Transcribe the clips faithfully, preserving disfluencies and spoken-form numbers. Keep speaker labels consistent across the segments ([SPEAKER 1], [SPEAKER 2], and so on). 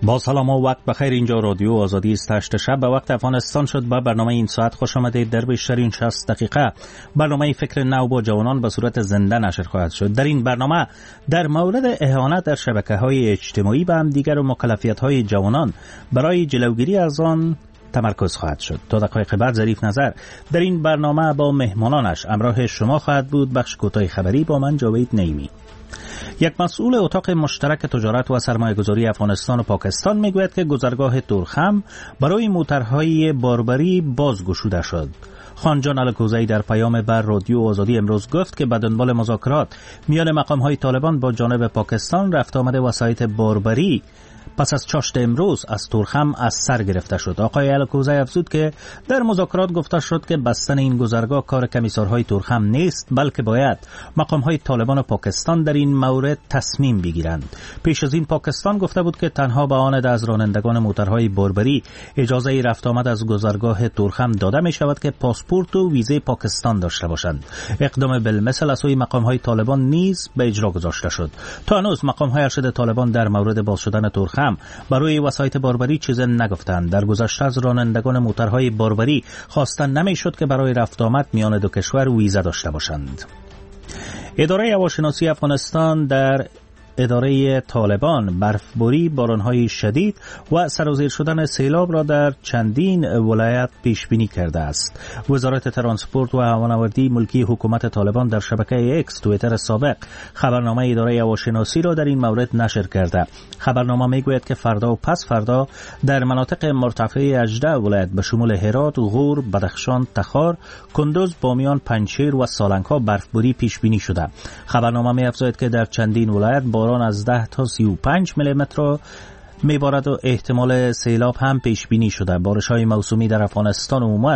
[SPEAKER 1] با سلام و وقت بخیر. اینجا رادیو آزادی است. هشت شب به وقت افغانستان شد. با برنامه این ساعت خوش آمدید. در بیشترین شصت دقیقه برنامه فکر نو با جوانان به صورت زنده نشر خواهد شد. در این برنامه در مورد اهانت در شبکه‌های اجتماعی به هم دیگر و مکلفیت‌های جوانان برای جلوگیری از آن تمرکز خواهد شد. تا دقایق بعد ظریف نظر در این برنامه با مهمانانش همراه شما خواهد بود. بخش کوتاه خبری با من جاوید نعیمی. یک مسئول اتاق مشترک تجارت و سرمایه‌گذاری افغانستان و پاکستان میگوید که گذرگاه تورخم برای موترهای باربری بازگشوده شد. خانجان الکوزی در پیام بر رادیو آزادی امروز گفت که به دنبال مذاکرات میان مقام‌های طالبان با جانب پاکستان رفت آمد وسایط باربری پس از چاشت امروز از تورخم از سر گرفته شد. آقای الکوزی افزود که در مذاکرات گفته شد که بستن این گذرگاه کار کمیسارهای تورخم نیست، بلکه باید مقامهای طالبان و پاکستان در این مورد تصمیم بگیرند. پیش از این پاکستان گفته بود که تنها به آن از رانندگان موترهای باربری اجازه رفت آمد از گذرگاه تورخم داده می شود که پاسپورت و ویزه پاکستان داشته باشند. اقدام بالمثل از سوی مقامهای طالبان نیز به اجرا گذاشته شد. تا هنوز مقامهای ارشد طالبان در مورد باز شدن تورخم برای وسایط باربری چیز نگفتند. در گذشته از رانندگان موترهای باربری خواستن نمیشد که برای رفت آمد میان دو کشور ویزا داشته باشند. اداره هواشناسی افغانستان در اداره طالبان برفباری، بارانهای شدید و سرازیر شدن سیلاب را در چندین ولایت پیش بینی کرده است. وزارت ترانسپورت و هوانوردی ملکی حکومت طالبان در شبکه اکس توییتر سابق خبرنامه اداره هواشناسی را در این مورد نشر کرده. خبرنامه میگوید که فردا و پس فردا در مناطق مرتفع هجده ولایت به شمول هرات، غور، بدخشان، تخار، کندوز، بامیان، پنجشیر و سالنگ‌ها برفباری پیش بینی شده. خبرنامه می‌افزاید که در چندین ولایت باران از ده تا سی و پنج میلیمتر میبارد و احتمال سیلاب هم پیش بینی شده. بارش‌های موسومی در افغانستان عموماً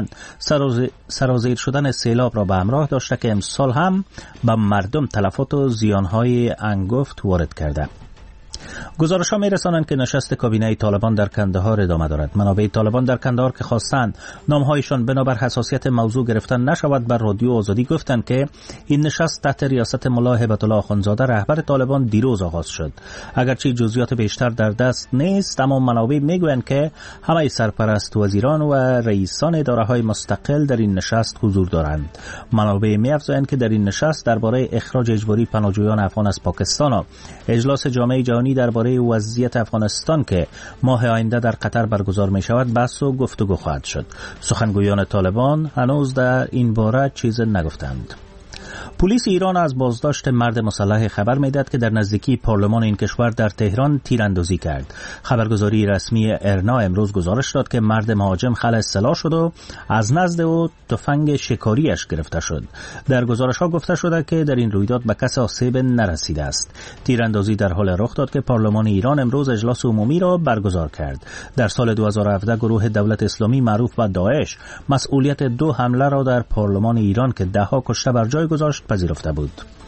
[SPEAKER 1] سرازیر شدن سیلاب را به همراه داشته که امسال هم به مردم تلفات و زیانهای انگفت وارد کرده. گزارش‌ها می‌رسانند که نشست کابینه طالبان در کندهار ادامه دارد. منابع طالبان در کندهار که خواستند نام‌هایشان بنابر حساسیت موضوع گرفتن نشود بر رادیو آزادی گفتند که این نشست تحت ریاست ملا هیبت الله آخوندزاده رهبر طالبان دیروز آغاز شد. اگرچه جزئیات بیشتر در دست نیست، اما منابع می‌گویند که همه سرپرست وزیران و رئیسان اداره‌های مستقل در این نشست حضور دارند. منابع می‌افزایند که در این نشست درباره اخراج اجباری پناهجویان افغان از پاکستان و اجلاس جامعه جهانی درباره وضعیت افغانستان که ماه آینده در قطر برگزار می شود بحث و گفتگو خواهد شد. سخنگویان طالبان هنوز در این باره چیز نگفتند. پلیس ایران از بازداشت مرد مسلح خبر میدهد که در نزدیکی پارلمان این کشور در تهران تیراندازی کرد. خبرگزاری رسمی ارنا امروز گزارش داد که مرد مهاجم خلع سلاح شد و از نزد او تفنگ شکاریش گرفته شد. در گزارش ها گفته شده که در این رویداد به کسی آسیب نرسیده است. تیراندازی در حال رخ داد که پارلمان ایران امروز اجلاس عمومی را برگزار کرد. در سال دو هزار و هفده گروه دولت اسلامی معروف به داعش مسئولیت دو حمله را در پارلمان ایران که ده ها کشته بر جای گذاشت پذیرفته بود.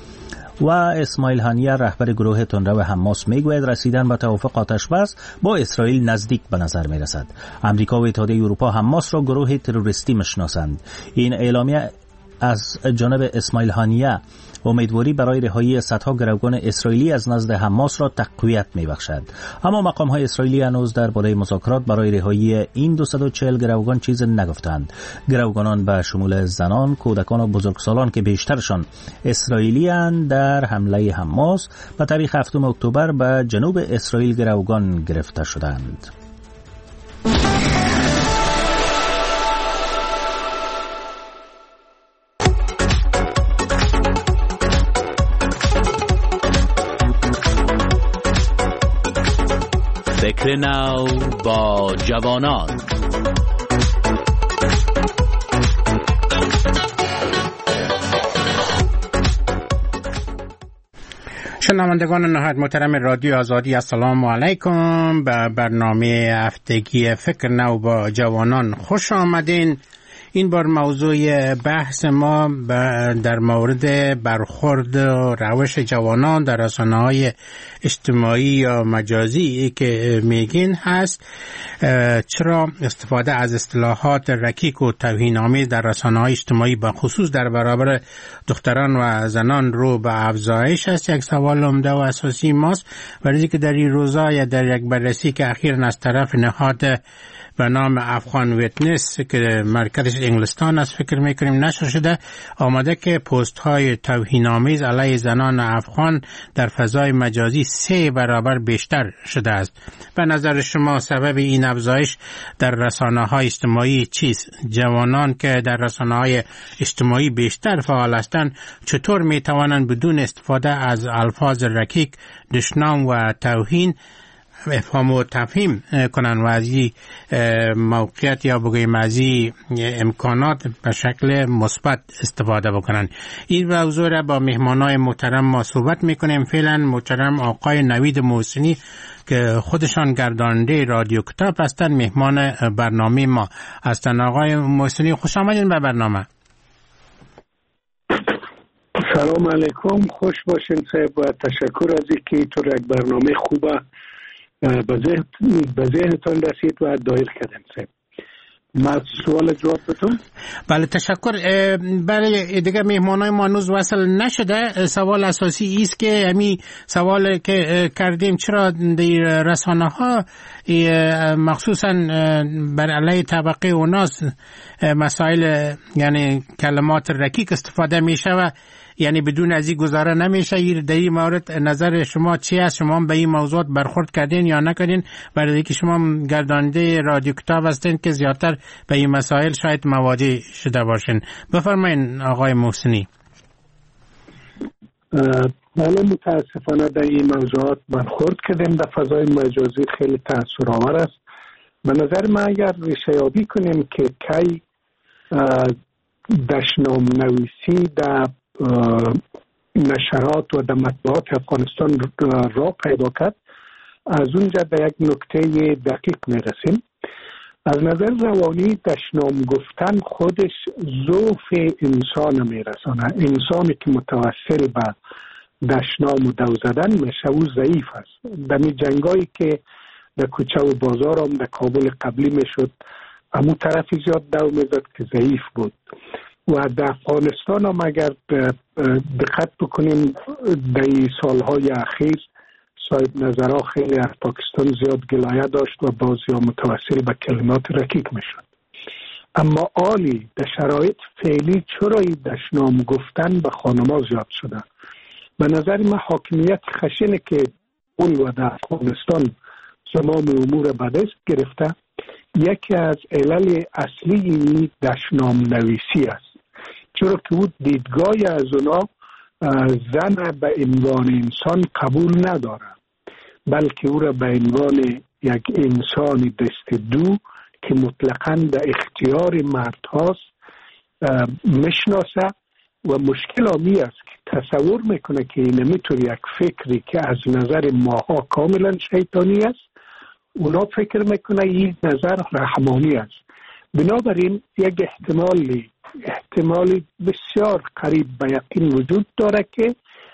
[SPEAKER 1] و اسماعیل هانیه رهبر گروه تندرو حماس میگوید رسیدن به توافق آتشبس با اسرائیل نزدیک به نظر می رسد. امریکا و اتحادیه اروپا حماس را گروه تروریستی میشناسند. این اعلامیه از جانب اسماعیل هانیه امیدواری برای رهایی صدها گروگان اسرائیلی از نزد حماس را تقویت می‌بخشد. اما مقام‌های اسرائیلی هنوز درباره مذاکرات برای رهایی این دویست و چهل گروگان چیز نگفتند. گروگانان به شمول زنان، کودکان و بزرگسالان که بیشترشان اسرائیلی‌اند در حمله حماس به تاریخ هفتم اکتبر به جنوب اسرائیل گروگان گرفته شدند.
[SPEAKER 2] فکر نو با جوانان.
[SPEAKER 3] شنوندگان نهایت محترم رادیو آزادی، السلام علیکم. به برنامه هفتگی فکر نو با جوانان خوش آمدین. این بار موضوع بحث ما در مورد برخورد و روش جوانان در رسانه‌های اجتماعی یا مجازی که میگین هست چرا استفاده از اصطلاحات رکیک و توهین‌آمیز در رسانه‌های اجتماعی به خصوص در برابر دختران و زنان رو به افزایش است. یک سوال عمده و اساسی ماست، ولی که در این روزا یا در یک بررسی که اخیراً از طرف نهاد به نام افغان ویتنس که مرکزش انگلستان است فکر میکنیم نشر شده، آمده که پست های توهین‌آمیز علیه زنان افغان در فضای مجازی سه برابر بیشتر شده است. به نظر شما سبب این افزایش در رسانه های اجتماعی چیست؟ جوانان که در رسانه های اجتماعی بیشتر فعال هستند چطور میتوانند بدون استفاده از الفاظ رکیک، دشنام و توهین افهام و تفهیم کنن و از این موقعیت یا بگویم از این امکانات به شکل مثبت استفاده بکنن؟ این موضوع را با مهمانای محترم ما صحبت میکنیم. فعلا محترم آقای نوید محسنی که خودشان گرداننده رادیو کتاب هستند مهمان برنامه ما هستند. آقای محسنی خوش آمدین به برنامه.
[SPEAKER 4] سلام علیکم، خوش باشین صاحب و تشکر از اینکه تو یک برنامه خوبه به ذهنتان رسید و دایر کردن صاحب. من سوال جواب بدم؟
[SPEAKER 3] بله تشکر. برای دیگه مهمانای ما هنوز وصل نشده. سوال اساسی است که همین سوال که کردیم چرا در رسانه ها مخصوصا بر علیه طبقه اوناس مسائل یعنی کلمات رکیک استفاده میشه و یعنی بدون از این گزاره نمیشه. در این مورد نظر شما چی است؟ شما به این موضوعات برخورد کردین یا نکردین؟ برای اینکه شما گرداننده رادیو کتاب هستین که زیادتر به این مسائل شاید مواجه شده باشین. بفرمایین آقای محسنی.
[SPEAKER 4] بله متاسفانه در این موضوعات برخورد کردیم. در فضای مجازی خیلی تأثیرآور است. به نظر من اگر ریشه یابی کنیم که کی دشنام نویسی در نشرات و در مطبوعات افغانستان را پیدا کرد، از اونجا به یک نکته دقیق میرسیم. از نظر روانی دشنام گفتن خودش ضعف انسان میرسانه. انسانی که متوسل به دشنام و دو زدن میشه او ضعیف است. در می جنگایی که در کوچه و بازار هم در کابل قبلی میشد امو طرفی زیاد دو میزد که ضعیف بود و در افغانستان هم اگر دقت بکنیم در این سالهای اخیر صاحب نظرها خیلی از پاکستان زیاد گلایه داشت و بعضی ها متوسل به کلمات رکیک میشد. اما آلی در شرایط فعلی چرا این دشنام گفتن به خانما زیاد شده؟ به نظر من حاکمیت خشنه که اون و در افغانستان زمام امور به دست گرفته. یکی از علل اصلی دشنام نویسی است، چرا که او دیدگاه از اونا زن به عنوان انسان قبول نداره، بلکه او را به عنوان یک انسان دست دو که مطلقاً در اختیار مرد هاست میشناسه و مشکل آمی است که تصور میکنه که این میتونه یک فکری که از نظر ماها کاملا شیطانی است، اونا فکر میکنه این نظر رحمانی است. بنابراین یک احتمالی احتمالی بسیار قریب به یقین وجود داره که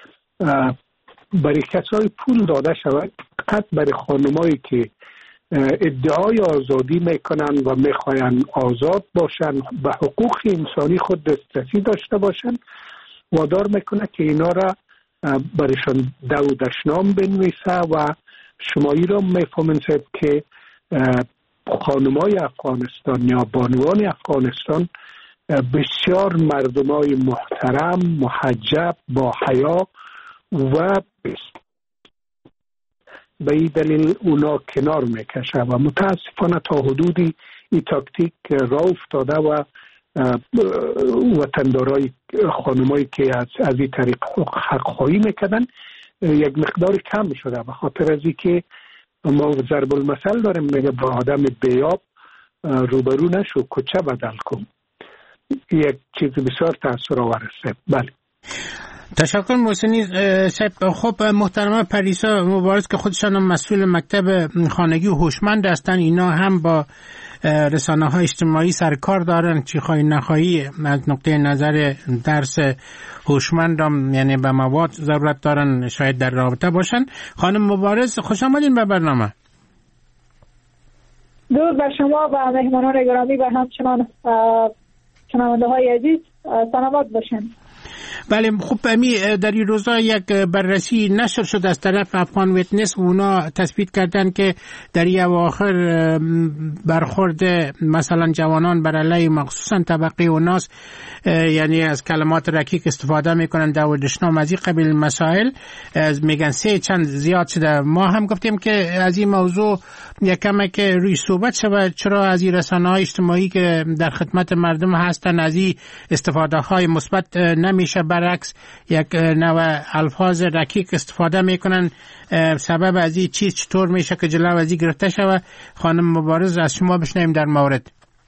[SPEAKER 4] برای کسای پول داده شود، فقط برای خانمایی که ادعای آزادی میکنن و میخواین آزاد باشن، به حقوق انسانی خود دسترسی داشته باشن، وادار میکنه که اینا را برایشان دو دشنام بنویسه و شمایی را میفهمین که خانمای افغانستان یا بانوان افغانستان بسیار مردمای محترم، محجب، با حیا و به این دلیل اونا کنار میکشه و متاسفانه تا حدودی این تاکتیک را افتاده و وطندارای خانمایی که از از این طریق حق خواهی میکردن یک مقدار کم شده، به خاطر از اینکه ما ضرب المثل داریم میگه با آدم بیاب روبرو نشو، کوچه بدل کن. یک چیز بسیار تأثیرآور است. بله
[SPEAKER 3] تشکر محسنی صاحب. خب محترمه پریسا مبارز که خودشان مسئول مکتب خانگی و هوشمند هستن، اینا هم با رسانه های اجتماعی سرکار دارن، چی خواهی نخواهی از نقطه نظر درس هوشمندم، یعنی به مواد ضرورت دارن، شاید در رابطه باشن. خانم مبارز خوش آمدین به برنامه.
[SPEAKER 5] درود بر شما و مهمانان گرامی و همچنان شنونده های عزیز، سلامت باشین.
[SPEAKER 3] بله خب امی در این روزا یک بررسی نشر شد از طرف افغان ویتنس و اونا تثبیت کردن که در این اواخر برخورد مثلا جوانان بر علیه مخصوصا طبقه اوناس، یعنی از کلمات رکیک استفاده میکنن در دشنام از این قبیل مسائل، از میگن سه چند زیاد شده. ما هم گفتیم که از این موضوع یک کمی که روی صحبت شود، چرا از این رسانه‌های اجتماعی که در خدمت مردم هستن از این استفاده های مثبت نمیشه، برعکس یک نوع الفاظ رکیک استفاده میکنن. سبب از این چیز چطور میشه که جلو از این گرفته شود؟ خانم مبارز از شما بشنویم در مورد.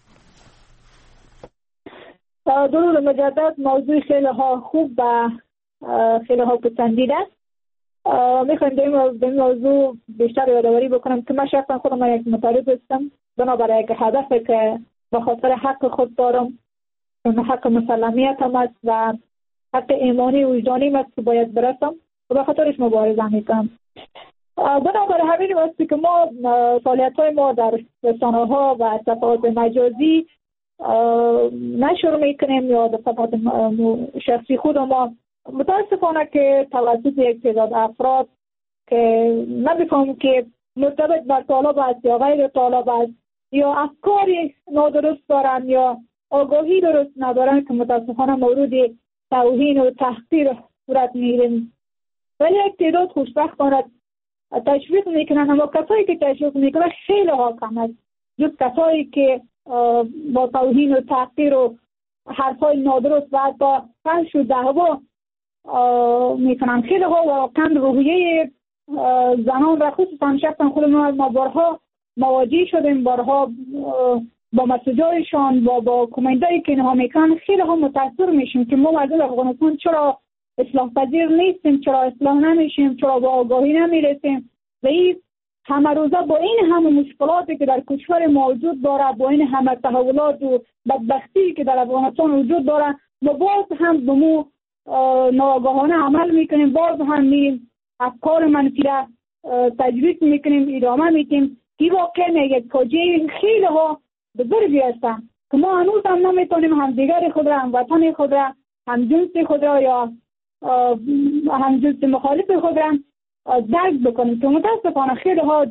[SPEAKER 5] درود مجدد. موضوع خیلی ها خوب و خیلی ها پسندیده است. میخوایم به این موضوع بیشتر یادآوری بکنم که من شخصا خودم یک مطالب هستم، بنابراین یک هدفی که به خاطر حق خود دارم، حق مسلمیت هم است و حق ایمانی و وجدانی است که باید برسم و به خاطرش مبارزه میکنم. بنابراین همین است که ما فعالیت های ما در رسانه ها و صفحات مجازی نشر میکنیم یا در صفحات شخصی خود ما، متاسفانه که توسط یک تعداد افراد که نمیفهمم که مرتبط بر طالب است یا غیر طالب است یا افکاری نادرست دارن یا آگاهی درست ندارن که متاسفانه مورد توهین و تحقیر صورت میگیریم. ولی یک تعداد خوشبختانه تشویق میکنن، اما کسایی که تشویق میکنن خیلی ها کم است، جز کسایی که با توهین و تحقیر و حرفای نادرست و با فحش و دعوا میکنن. خیلی ها واقعا روحیه زنان را، خصوصا شخصا خود ما بارها مواجه شدیم، بارها با مسیجایشان با با کامنتایی که اینها میکنن خیلی ها متاثر میشیم که ما مردم افغانستان چرا اصلاح پذیر نیستیم، چرا اصلاح نمیشیم، چرا با آگاهی نمیرسیم. و این همه روزه با این همه مشکلاتی که در کشور موجود داره، با این همه تحولات و بدبختی که در افغانستان وجود داره، ما باز هم به مو ناآگاهانه عمل میکنیم، باز هم میریم افکار منفی را تجویز میکنیم، ادامه میدیم. این واقعا یک فاجعه خیلی ها بزرگی هستن که ما هنوز هم نمیتونیم همدیگر خود را، هموطن خود را، همجنس خود را یا همجنس مخالف خود را درک بکنیم که متاسفانه خیلی ها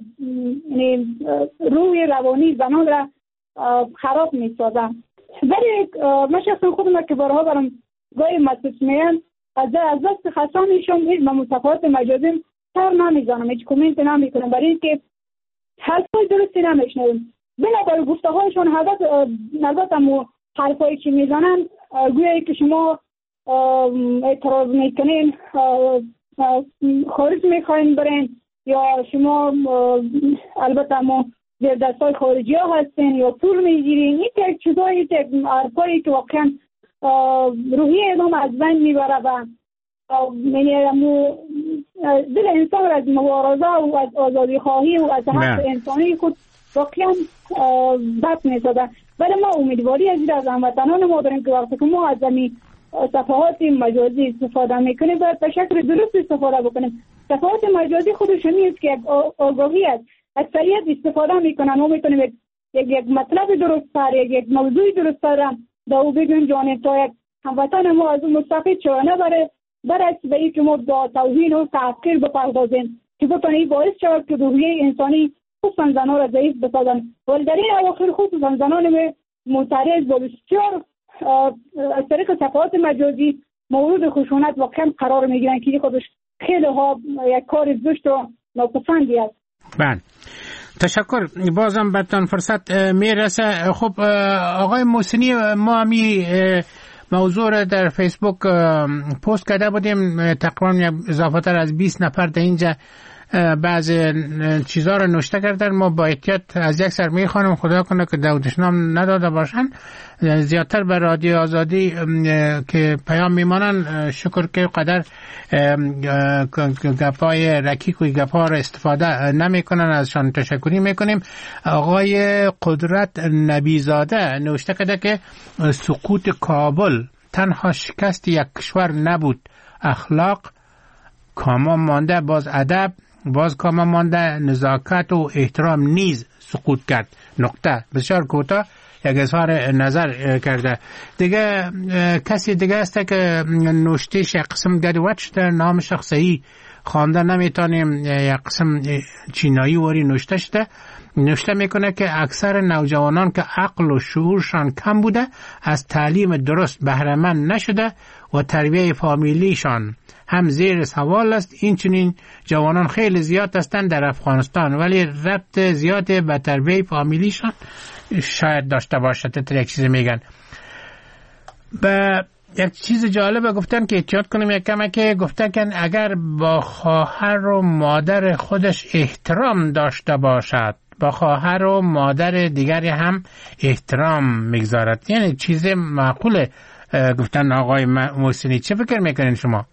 [SPEAKER 5] روی روانی زنان را خراب میسازن. ولی من شخصا خودم که بارها برام گاهی مسیج میان از دست خسته میشم، هیچ به صفحات مجازی سر نمیزنم، هیچ کامنت نمیکنم، برای اینکه حرفای درستی نمیشنویم. بنابراین گفته هایشون هدف نظرتم حرفایی که میزنن گویایی که شما اعتراض میکنین، خارج میخواین برین، یا شما البته ما در دستای خارجی ها هستین یا پول میگیرین. این یک چیزایی، یک حرفایی که واقعا روحی ادام از بین میبره و دل انسان از مبارزه و از آزادی خواهی و از حق انسانی خود واقعا بد میسازه. ولی ما امیدواری از از هموطنان ما داریم که وقتی که ما از زمین صفحات مجازی استفاده میکنیم باید به شکل درست استفاده بکنیم. صفحات مجازی خودش نیست که یک آگاهی است، اکثریت استفاده میکنن. ما میتونیم یک یک مطلب درست تر، یک یک موضوع درست تر در او بگویم جانب تا یک هموطن ما از اون مستفید شوه، نبره برعکس به این که ما با توهین و تحقیر بپردازیم که بتونه باعث شود که روحیه انسانی خصوصا زنان را ضعیف بسازن. ولی در این اواخر خصوصا زنان معترض با بسیار از طریق صفحات مجازی مورد خشونت واقعا قرار میگیرن که خودش خیلی ها یک کار زشت و ناپسندی است.
[SPEAKER 3] بله تشکر. بازم بهتون فرصت میرسه. خب آقای محسنی، ما همی موضوع را در فیسبوک پست کرده بودیم، تقریبا اضافه تر از بیست نفر در اینجا بعضی چیزها رو نوشته کردن. ما با احتیاط از یک سر میخوانم خدا کنه که دودشنام نداده باشن. زیادتر به رادیو آزادی که پیام میمانن شکر که قدر گپای رکیک و گپا رو استفاده نمیکنن، ازشان تشکری میکنیم. آقای قدرت نبیزاده نوشته کرده که سقوط کابل تنها شکست یک کشور نبود، اخلاق کاما مانده، باز ادب باز کاما مانده، نزاکت و احترام نیز سقوط کرد. نقطه. بسیار کوتاه یک اظهار نظر کرده. دیگه کسی دیگه است که نوشتهش یک قسم گدوت شده، نام شخصی خوانده نمیتونیم، یک قسم چینایی وری نوشته شده. نوشته میکنه که اکثر نوجوانان که عقل و شعورشان کم بوده از تعلیم درست بهره مند نشده و تربیت فامیلیشان هم زیر سوال است. این چنین جوانان خیلی زیاد هستند در افغانستان، ولی ربط زیاد به تربیت فامیلیشان شاید داشته باشه. تا یک چیز میگن. به یک چیز جالبه گفتن که احتیاط کنیم یک کمه، که گفتن که اگر با خواهر و مادر خودش احترام داشته باشد با خواهر و مادر دیگری هم احترام میگذارد. یعنی چیز معقوله. گفتن آقای محسنی چه فکر میکنین شما؟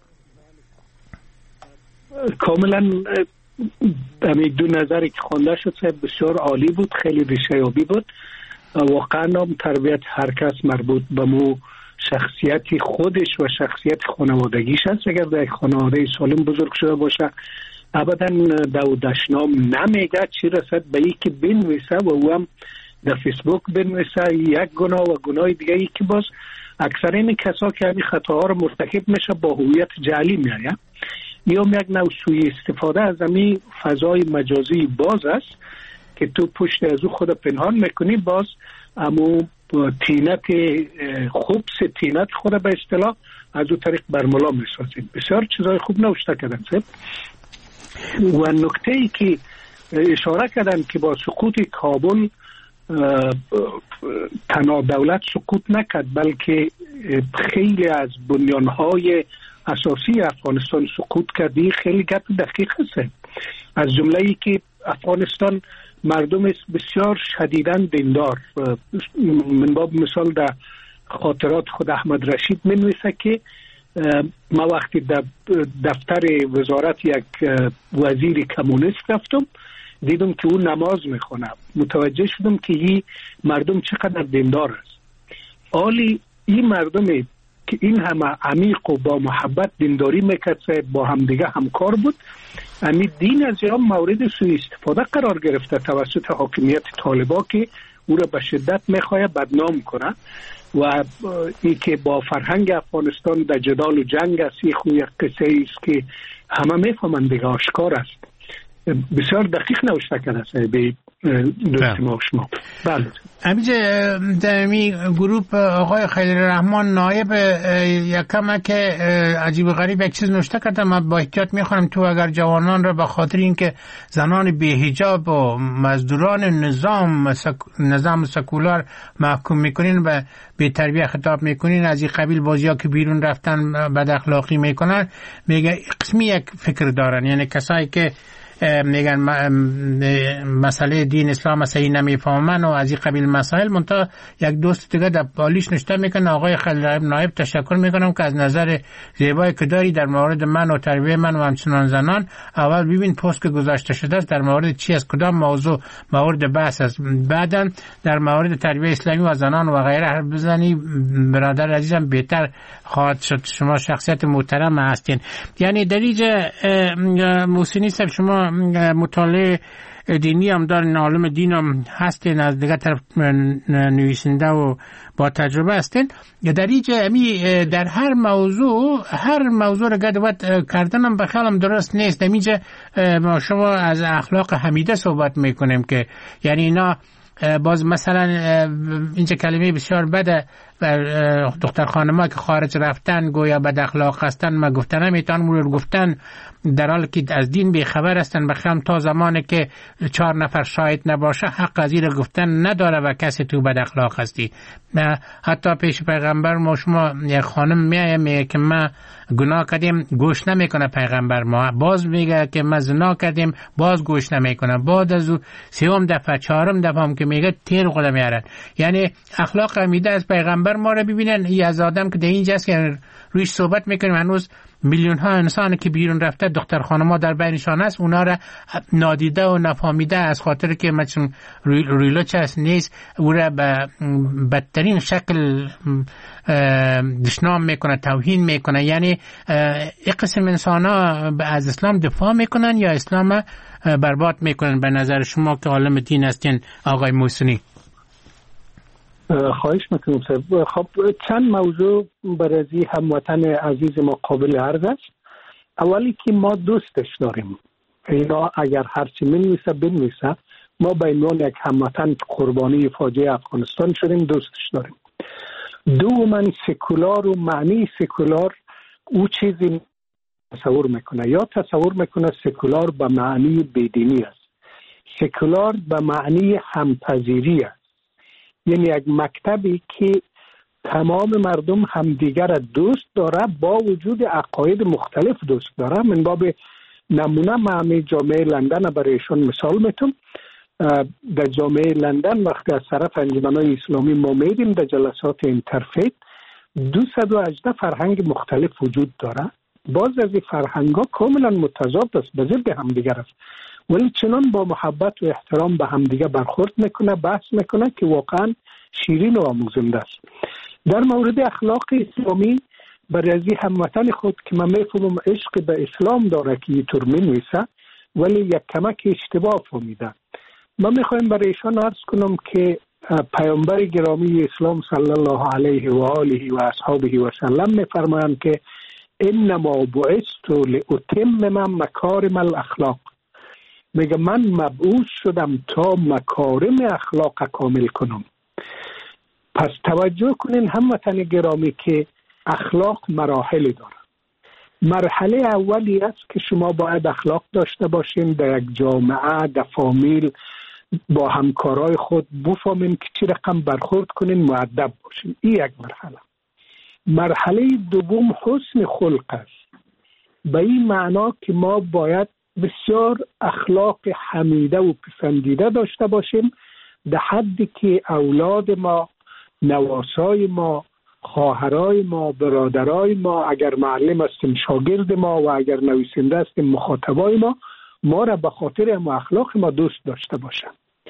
[SPEAKER 4] کاملا همین دو نظری که خوانده شد بسیار عالی بود، خیلی ریشه‌یابی بود. واقعا هم تربیت هر کس مربوط به مو شخصیتی خودش و شخصیت خانوادگیش است. اگر در خانواده سالم بزرگ شده باشه ابدا دودشنام نمیگه، چی رسد به یکی بنویسه و او هم در فیسبوک بنویسه یک گناه و گناه دیگه. یکی باز اکثر این کسا که همین خطاها رو مرتکب میشه با هویت جعلی میآید. یا یک نوع سوء استفاده از همین فضای مجازی باز است که تو پشت از او خود پنهان میکنی، باز امو تینت خوبس تینت خود به اصطلاح از او طریق برملا میسازید. بسیار چیزای خوب نوشته کردن سب. و نکته ای که اشاره کردن که با سقوط کابل تنها دولت سقوط نکرد بلکه خیلی از بنیانهای اساسی افغانستان سقوط کردی، خیلی گپ دقیق هست. از جمله ای که افغانستان مردم بسیار شدیداً دیندار. من باب مثال در خاطرات خود احمد رشید منویسه که ما وقتی در دفتر وزارت یک وزیر کمونیست رفتم دیدم که اون نماز میخونه، متوجه شدم که این مردم چقدر دیندار است. حالی این مردمی که این همه عمیق و با محبت دینداری میکرد، با همدیگه همکار بود، امی دین از جام مورد سوء استفاده قرار گرفته توسط حاکمیت طالبا که او را به شدت میخواد بدنام کنه و این که با فرهنگ افغانستان در جدال و جنگ است. یک خوی قصه است که همه میفهمند دیگه، آشکار است. بسیار دقیق نوشته کرده است به دوست ما شما. بله
[SPEAKER 3] امیجه در می گروپ آقای خلیل رحمان نایب یکم که عجیب غریب یک چیز نوشته کرده، من با احتیاط میخوانم. تو اگر جوانان را به خاطر اینکه زنان بی‌حجاب و مزدوران نظام سک... نظام سکولار محکوم میکنین و به تربیت خطاب میکنین، از این قبیل بازی‌ها که بیرون رفتن بد اخلاقی میکنن، میگه قسمی یک فکر دارن. یعنی کسایی که میگن مسئله دین اسلام مسئله نمیفهمن و از این قبیل مسائل، منتها یک دوست دیگه در پالیش نشته میکنه آقای خلیل نایب تشکر میکنم که از نظر زیبایی که داری در مورد من و تربیت من و همچنان زنان، اول ببین پست که گذاشته شده است در مورد چی است، کدام موضوع مورد بحث است، بعدا در مورد تربیت اسلامی و زنان و غیره حرف بزنی. برادر عزیزم بهتر خواهد شد. شما شخصیت محترم هستین. یعنی در اینجا محسنی صاحب شما مطالعه دینی هم دارین، عالم دین هم هستین، از دیگه طرف نویسنده و با تجربه هستین. در اینجا در هر موضوع هر موضوع را گدوت کردنم به خیالم درست نیست. در اینجا ما شما از اخلاق حمیده صحبت میکنیم که یعنی اینا باز مثلا اینجا کلمه بسیار بده دختر خانما که خارج رفتن گویا بد اخلاق هستن، ما گفتن نمیتونن مرور گفتن در حالی که از دین بیخبر هستن، بخیام تا زمانی که چهار نفر شاهد نباشه حق از این گفتن نداره و کسی تو بد اخلاق هستی. حتی پیش پیغمبر ما شما یک خانم میایه میگه که ما گناه کردیم، گوش نمیکنه پیغمبر ما، باز میگه که ما زنا کردیم، باز گوش نمیکنه، بعد از سوم دفعه چهارم دفعه هم که میگه تیر خود میارن. یعنی اخلاق امیده از پیغمبر ما رو ببینن. ای از آدم که در اینجاست که رویش صحبت میکنیم، هنوز میلیون ها انسان که بیرون رفته دختر خانما در بینشان است، اونا را نادیده و نفهمیده از خاطر که مثلا ریلوچ هست نیست، او را به بدترین شکل دشنام میکنه، توهین میکنه. یعنی یک قسم انسان ها از اسلام دفاع میکنن یا اسلام برباد میکنن. به نظر شما که عالم دین هستین آقای محسنی؟
[SPEAKER 4] خواهش میکنم صاحب. خب چند موضوع برای هموطن عزیز ما قابل عرض است. اولی که ما دوستش داریم، اینا اگر هرچی منویسه بنویسه، ما به عنوان یک هموطن قربانی فاجعه افغانستان شدیم، دوستش داریم. دوما سکولار و معنی سکولار او چیزی تصور میکنه، یا تصور میکنه سکولار به معنی بیدینی است، سکولار به معنی همپذیری است. یعنی یک مکتبی که تمام مردم همدیگر دوست داره با وجود عقاید مختلف دوست داره. من باب نمونه من جامعه لندن برایشون مثال میتونم. در جامعه لندن وقتی از طرف انجمن‌های اسلامی ما میدیم در جلسات اینترفیت، دویست و هجده فرهنگ مختلف وجود داره. باز از این فرهنگ ها کاملا متضاد است، به ضد همدیگر است، ولی چنان با محبت و احترام به همدیگه برخورد میکنه، بحث میکنه که واقعا شیرین و آموزنده است. در مورد اخلاق اسلامی برای هموطن خود که من میفهمم عشق به اسلام داره که اینطور مینویسه، ولی یک کمک اشتباه فهمیده. من میخوایم برایشان عرض کنم که پیامبر گرامی اسلام صلی الله علیه و آله و اصحابه و سلم میفرمایند که انما بعثت لاتمم مکارم الاخلاق. میگه من مبعوث شدم تا مکارم اخلاق کامل کنم. پس توجه کنین هموطن گرامی که اخلاق مراحل داره. مرحله اولی است که شما باید اخلاق داشته باشین در یک جامعه، در فامیل، با همکارای خود بفهمین که چی رقم برخورد کنین، مؤدب باشین. این یک مرحله. مرحله دوم حسن خلق است. به این معنا که ما باید بسیار اخلاق حمیده و پسندیده داشته باشیم، در حدی که اولاد ما، نواسای ما، خواهرای ما، برادرای ما، اگر معلم هستیم شاگرد ما و اگر نویسنده هستیم مخاطبای ما، ما را به خاطر ما اخلاق ما دوست داشته باشن.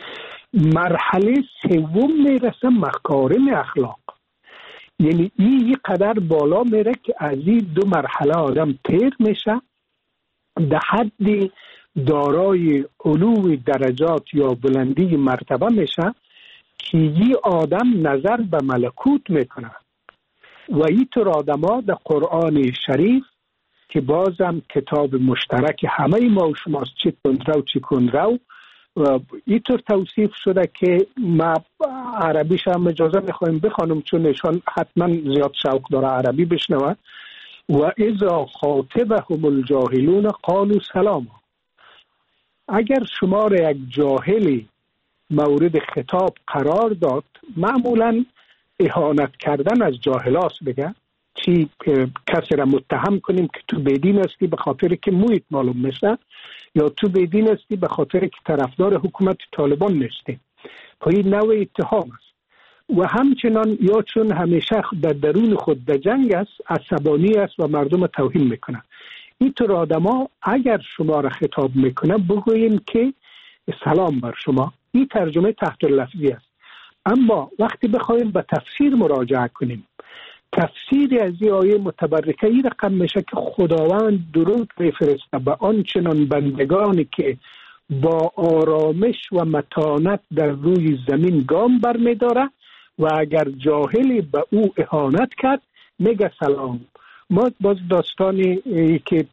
[SPEAKER 4] مرحله سوم میرسه مکارم اخلاق. یعنی این قدر بالا میره که از این دو مرحله آدم تیر میشه، در حد دارای علو درجات یا بلندی مرتبه میشه که این آدم نظر به ملکوت میکنه. و اینطور آدم ها در قرآن شریف که بازم کتاب مشترک همه ما و شماست، چی کندرو چی کندرو، اینطور توصیف شده که ما عربیش هم اجازه میخوایم بخوانم چون نشان حتما زیاد شوق داره عربی بشنوه. و اذا خاطبهم الجاهلون قالوا سلاما. اگر شما را یک جاهلی مورد خطاب قرار داد، معمولا اهانت کردن از جاهلاست بگه، چی کسی را متهم کنیم که تو بیدین هستی به خاطر که مویت معلوم میشه، یا تو بیدین هستی به خاطر که طرفدار حکومت طالبان نیستی. پای نوع اتهام است. و همچنان یا چون همیشه در درون خود در جنگ است، عصبانی است و مردم توهین میکنه. اینطور آدما اگر شما را خطاب میکنه بگوین که سلام بر شما. این ترجمه تحت لفظی است. اما وقتی بخوایم به تفسیر مراجعه کنیم، تفسیر از این آیه متبرکه این رقم میشه که خداوند درود میفرسته به آنچنان بندگانی که با آرامش و متانت در روی زمین گام برمیداره و اگر جاهلی به او اهانت کرد میگه سلام. ما باز داستانی که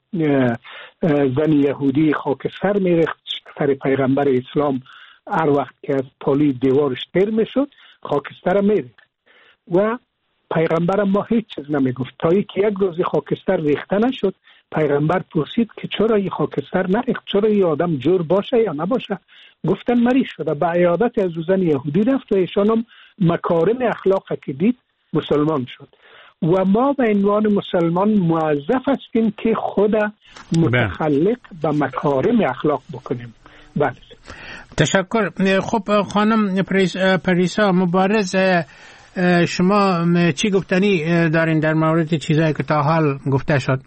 [SPEAKER 4] زن یهودی خاکستر میرخت سر پیغمبر اسلام، هر وقت که از پالی دیوارش تیر میشد خاکستر میرخت و پیغمبر ما هیچ چیز نمیگفت تا اینکه یک روزی خاکستر ریخته نشد. پیغمبر پرسید که چرا این خاکستر نریخت، چرا این آدم جور باشه یا نباشه؟ گفتن مریض شده. به عیادت از زن یهودی رفت و ایشان هم مکارم اخلاق که دید مسلمان شد. و ما به عنوان مسلمان موظف هستیم که خود متخلق به مکارم اخلاق بکنیم. بله.
[SPEAKER 3] تشکر. خب خانم پریسا مبارز، شما چی گفتنی دارین در مورد چیزایی که تا حال گفته شد؟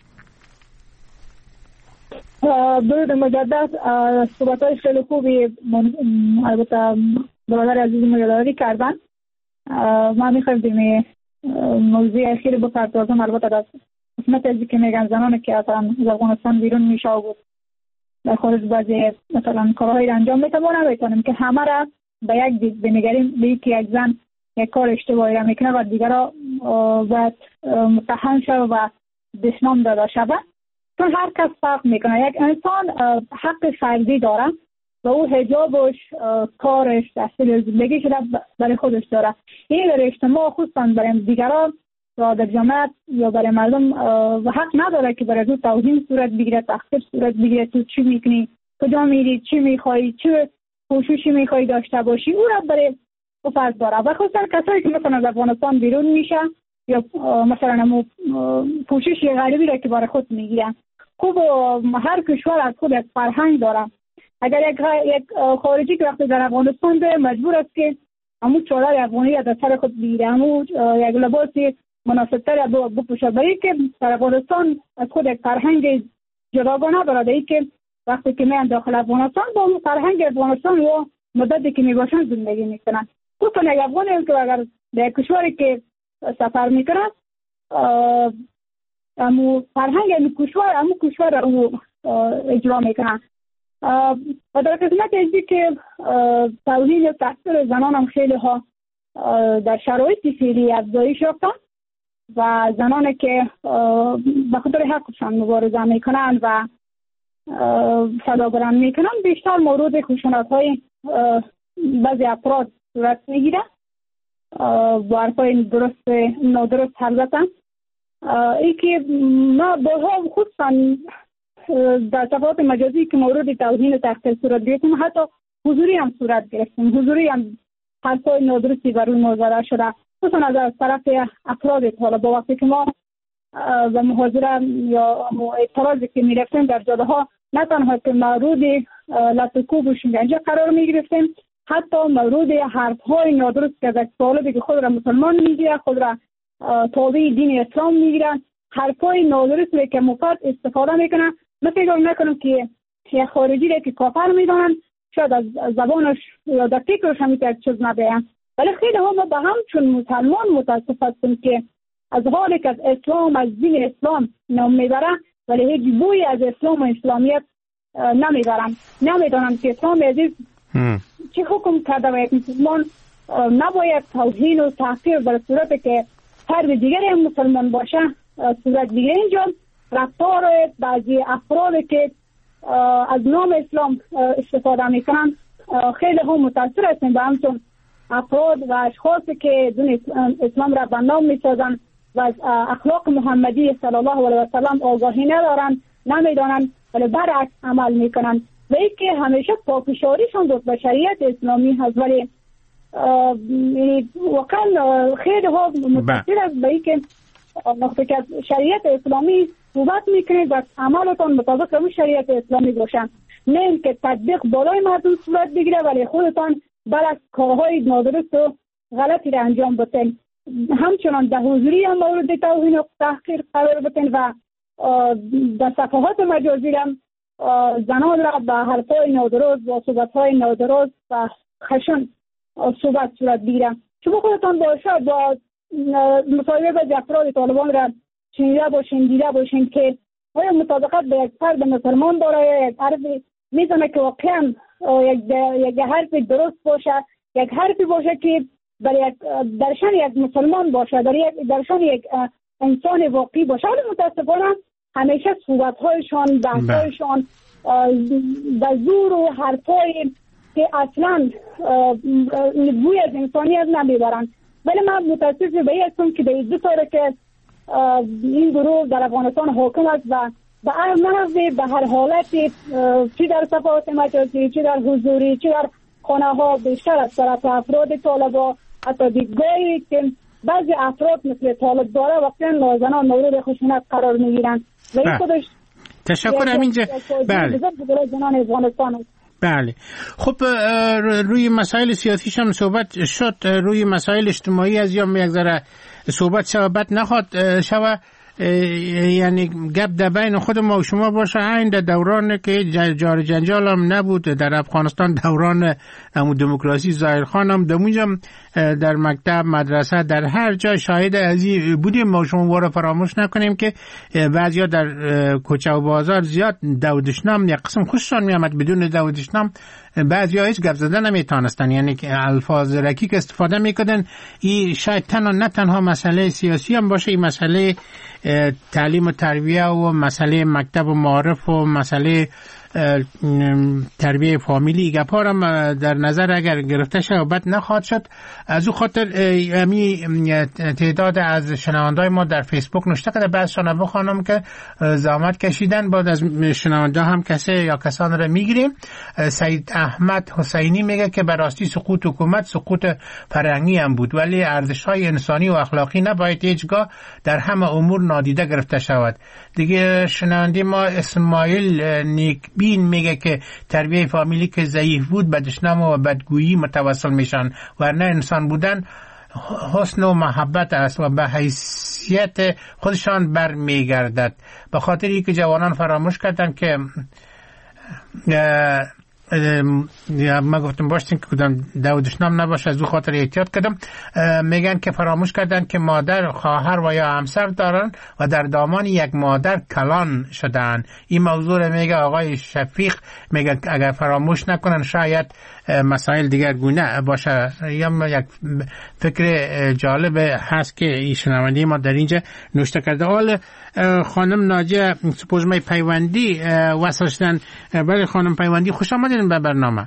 [SPEAKER 5] درود مجدد. صحبت‌های خیلی خوبی البته برادر عزیز مجددی کردن. ما می‌خوایم به موضوع اخیر بپردازم. البته در قسمت از که میگن زنانی که اصلا از افغانستان بیرون میشه بود در خارج بعضی مثلا کارهایی انجام میتونه نمیتونیم که همه را به یک دید بنگریم، به اینکه یک زن یک کار اشتباهی را میکنه و دیگرها باید متهم شود و دشنام داده شود. چون هر کس فرق میکنه. یک انسان حق فردی داره و او حجابش، کارش، تحصیل زندگیش را برای خودش داره. این در اجتماع خصوصا برای دیگران و در جامعه یا برای مردم و حق نداره که برای تو توهین صورت بگیره، تحقیر صورت بگیره. تو چی میکنی، کجا میری، چی میخوای، چه کوششی میخوای داشته باشی، او را برای او فرض داره. و خصوصا کسایی که مثلا از افغانستان بیرون میشه یا مثلا کوشش غریبی را که برای خود میگیرن. خوب هر کشور از خود یک فرهنگ داره. اگر یک یک خارجی که وقتی در افغانستان به مجبور است که همون چادر افغانی از سر خود بگیره، همون یک لباسی مناسبتر بپوشه، برای که در افغانستان از خود یک فرهنگ جداگانه داره. ای که وقتی که میان داخل افغانستان با فرهنگ افغانستان و مدتی که میباشن زندگی میکنن. خصوصا یک افغانی که اگر در کشوری که سفر میکنه امو فرهنگ امو کشور امو کشور رو اجرا میکنن. و در قسمت ازی که توهین و تحقیر زنان هم خیلی ها در شرایط فعلی افزایش یافتن و زنانی که به خاطر حقشان مبارزه میکنن و صدا بلند میکنن بیشتر مورد خشونت های بعضی افراد صورت میگیره با حرفای درست نادرست البته. ای که ما بارها خصوصا در صفحات مجازی که مورد توهین و تحقیر صورت گرفتیم، حتی حضوری هم صورت گرفتیم، حضوری هم حرفای نادرستی بر روی موضوع شده، خصوصا از طرف افراد حالا با وقتی که ما و محاضره یا اعتراضی که میرفتیم در جاده ها نه تنها که مورد لطکوب و شکنجه قرار میگرفتیم، حتی مورد حرفهای نادرست که از طالبی که خود را مسلمان میگیره، خود را تابع دین اسلام میگیرن، حرفای نادرستی که مفاد استفاده میکنن. من فکر نکنم که یک خارجی را که کافر میدانن شاید از زبانش یا در فکرش هم یک چیز نبیان، ولی خیلی ها ما به هم چون مسلمان متاسف هستیم که از حالی که از اسلام، از دین اسلام نام میبرن ولی هیچ بوی از اسلام و اسلامیت نمیبرن. نمیدانم که اسلام عزیز چه حکم کرده و یک مسلمان نباید توهین و تحقیر در صورت که فرد دیگری هم مسلمان باشه صورت بگیره. اینجا رفتار بعضی افراد که از نام اسلام استفاده میکنن خیلی هم متاثر هستیم به همچون افراد و اشخاصی که دین اسلام را بنام میسازن و از اخلاق محمدی صلی الله علیه و سلم آگاهی ندارن، نمیدانن ولی برعکس عمل میکنن و ای که همیشه پافشاریشون داد به شریعت اسلامی هست. ولی واقعا خیلی ها متاثر است به ای که وقتی که شریعت اسلامی صحبت میکنید و عملتان مطابق اون شریعت اسلامی باشن، نه اینکه تطبیق بالای مردم صورت بگیره ولی خودتان برعکس کارهای نادرست و غلطی را انجام بدین. همچنان در حضوری هم مورد توهین و تحقیر قرار بدین و در صفحات مجازی هم زنان را به حرفهای نادرست و صحبتهای نادرست و خشن صحبت صورت بگیره. شما خودتان باشه با مصاحبه با افراد طالبان را شنیده باشین، دیده باشین که آیا مطابقت به یک فرد مسلمان داره، یک حرفی میزنه که واقعا یک حرف درست باشه، یک حرفی باشه که برای یک درشان یک مسلمان باشه، در یک درشان یک انسان واقعی باشه. ولی متاسفانه همیشه صحبت‌هایشان، بحث‌هایشان به زور و حرف‌های که اصلا بوی از انسانیت نمیبرن. ولی من متاسف به این هستم که به دو طوره که این گروه در افغانستان حاکم است و به هر نحوی به هر حالتی چی در صفحات مجازی، چی در حضوری، چی در خانه ها بیشتر از طرف افراد طالبا، حتی دیدگاهی که بعضی افراد مثل طالب داره واقعا زنان مورد خشونت قرار میگیرند و این خودش
[SPEAKER 3] تشکر. اینجا بله
[SPEAKER 5] زنان افغانستان است.
[SPEAKER 3] بله. خب روی مسائل سیاسیش هم صحبت شد، روی مسائل اجتماعی از یا یک ذره صحبت صحبت نخواد شوه، یعنی گپ در بین خود ما و شما باشه. این در دوران که جار جنجال هم نبود در افغانستان، دوران دموکراسی ظاهر خان هم دمونجا در مکتب مدرسه در هر جا شاهد ازی بودیم. ما شما واره فراموش نکنیم که بعضیا در کوچه و بازار زیاد داودشنام یک قسم خوششان میامد، بدون داودشنام بعضیا هیچ گپ زدن نمیتونستن، یعنی که الفاظ رکیک استفاده میکردن. این شاید تنها نه تنها مسئله سیاسی هم باشه، این مسئله تعلیم و تربیه و مسئله مکتب و معارف و مسئله تربیه فامیلی گپا هم در نظر اگر گرفته شد بد نخواهد شد. از او خاطر امی تعداد از شنوندای ما در فیسبوک نوشته که بعضشان بخوانم که زحمت کشیدن، بعد از شنونده هم کسی یا کسان را میگیریم. سید احمد حسینی میگه که براستی سقوط حکومت سقوط فرهنگی هم بود، ولی ارزش‌های انسانی و اخلاقی نباید هیچگاه در همه امور نادیده گرفته شود. دیگه شنونده ما اسماعیل نیکبین میگه که تربیه فامیلی که ضعیف بود بدشنام و بدگویی متوسل میشن، ورنه انسان بودن حسن و محبت است و به حیثیت خودشان بر میگردد. به خاطر اینکه جوانان فراموش کردن که ما گفتم باشتین که کدام داودشنام نباشه، از او خاطر احتیاط کردم. میگن که فراموش کردن که مادر خواهر و یا همسر دارن و در دامان یک مادر کلان شدن. این موضوع میگه آقای شفیق، میگه اگر فراموش نکنن شاید مسائل دیگر گونه باشه. یا یک فکر جالب هست که این شنوندی ما در اینجا نوشته کرده. حال خانم ناجیه سپوزمای پیوندی وصل شدن. برای خانم پیوندی خوش آمدین به برنامه.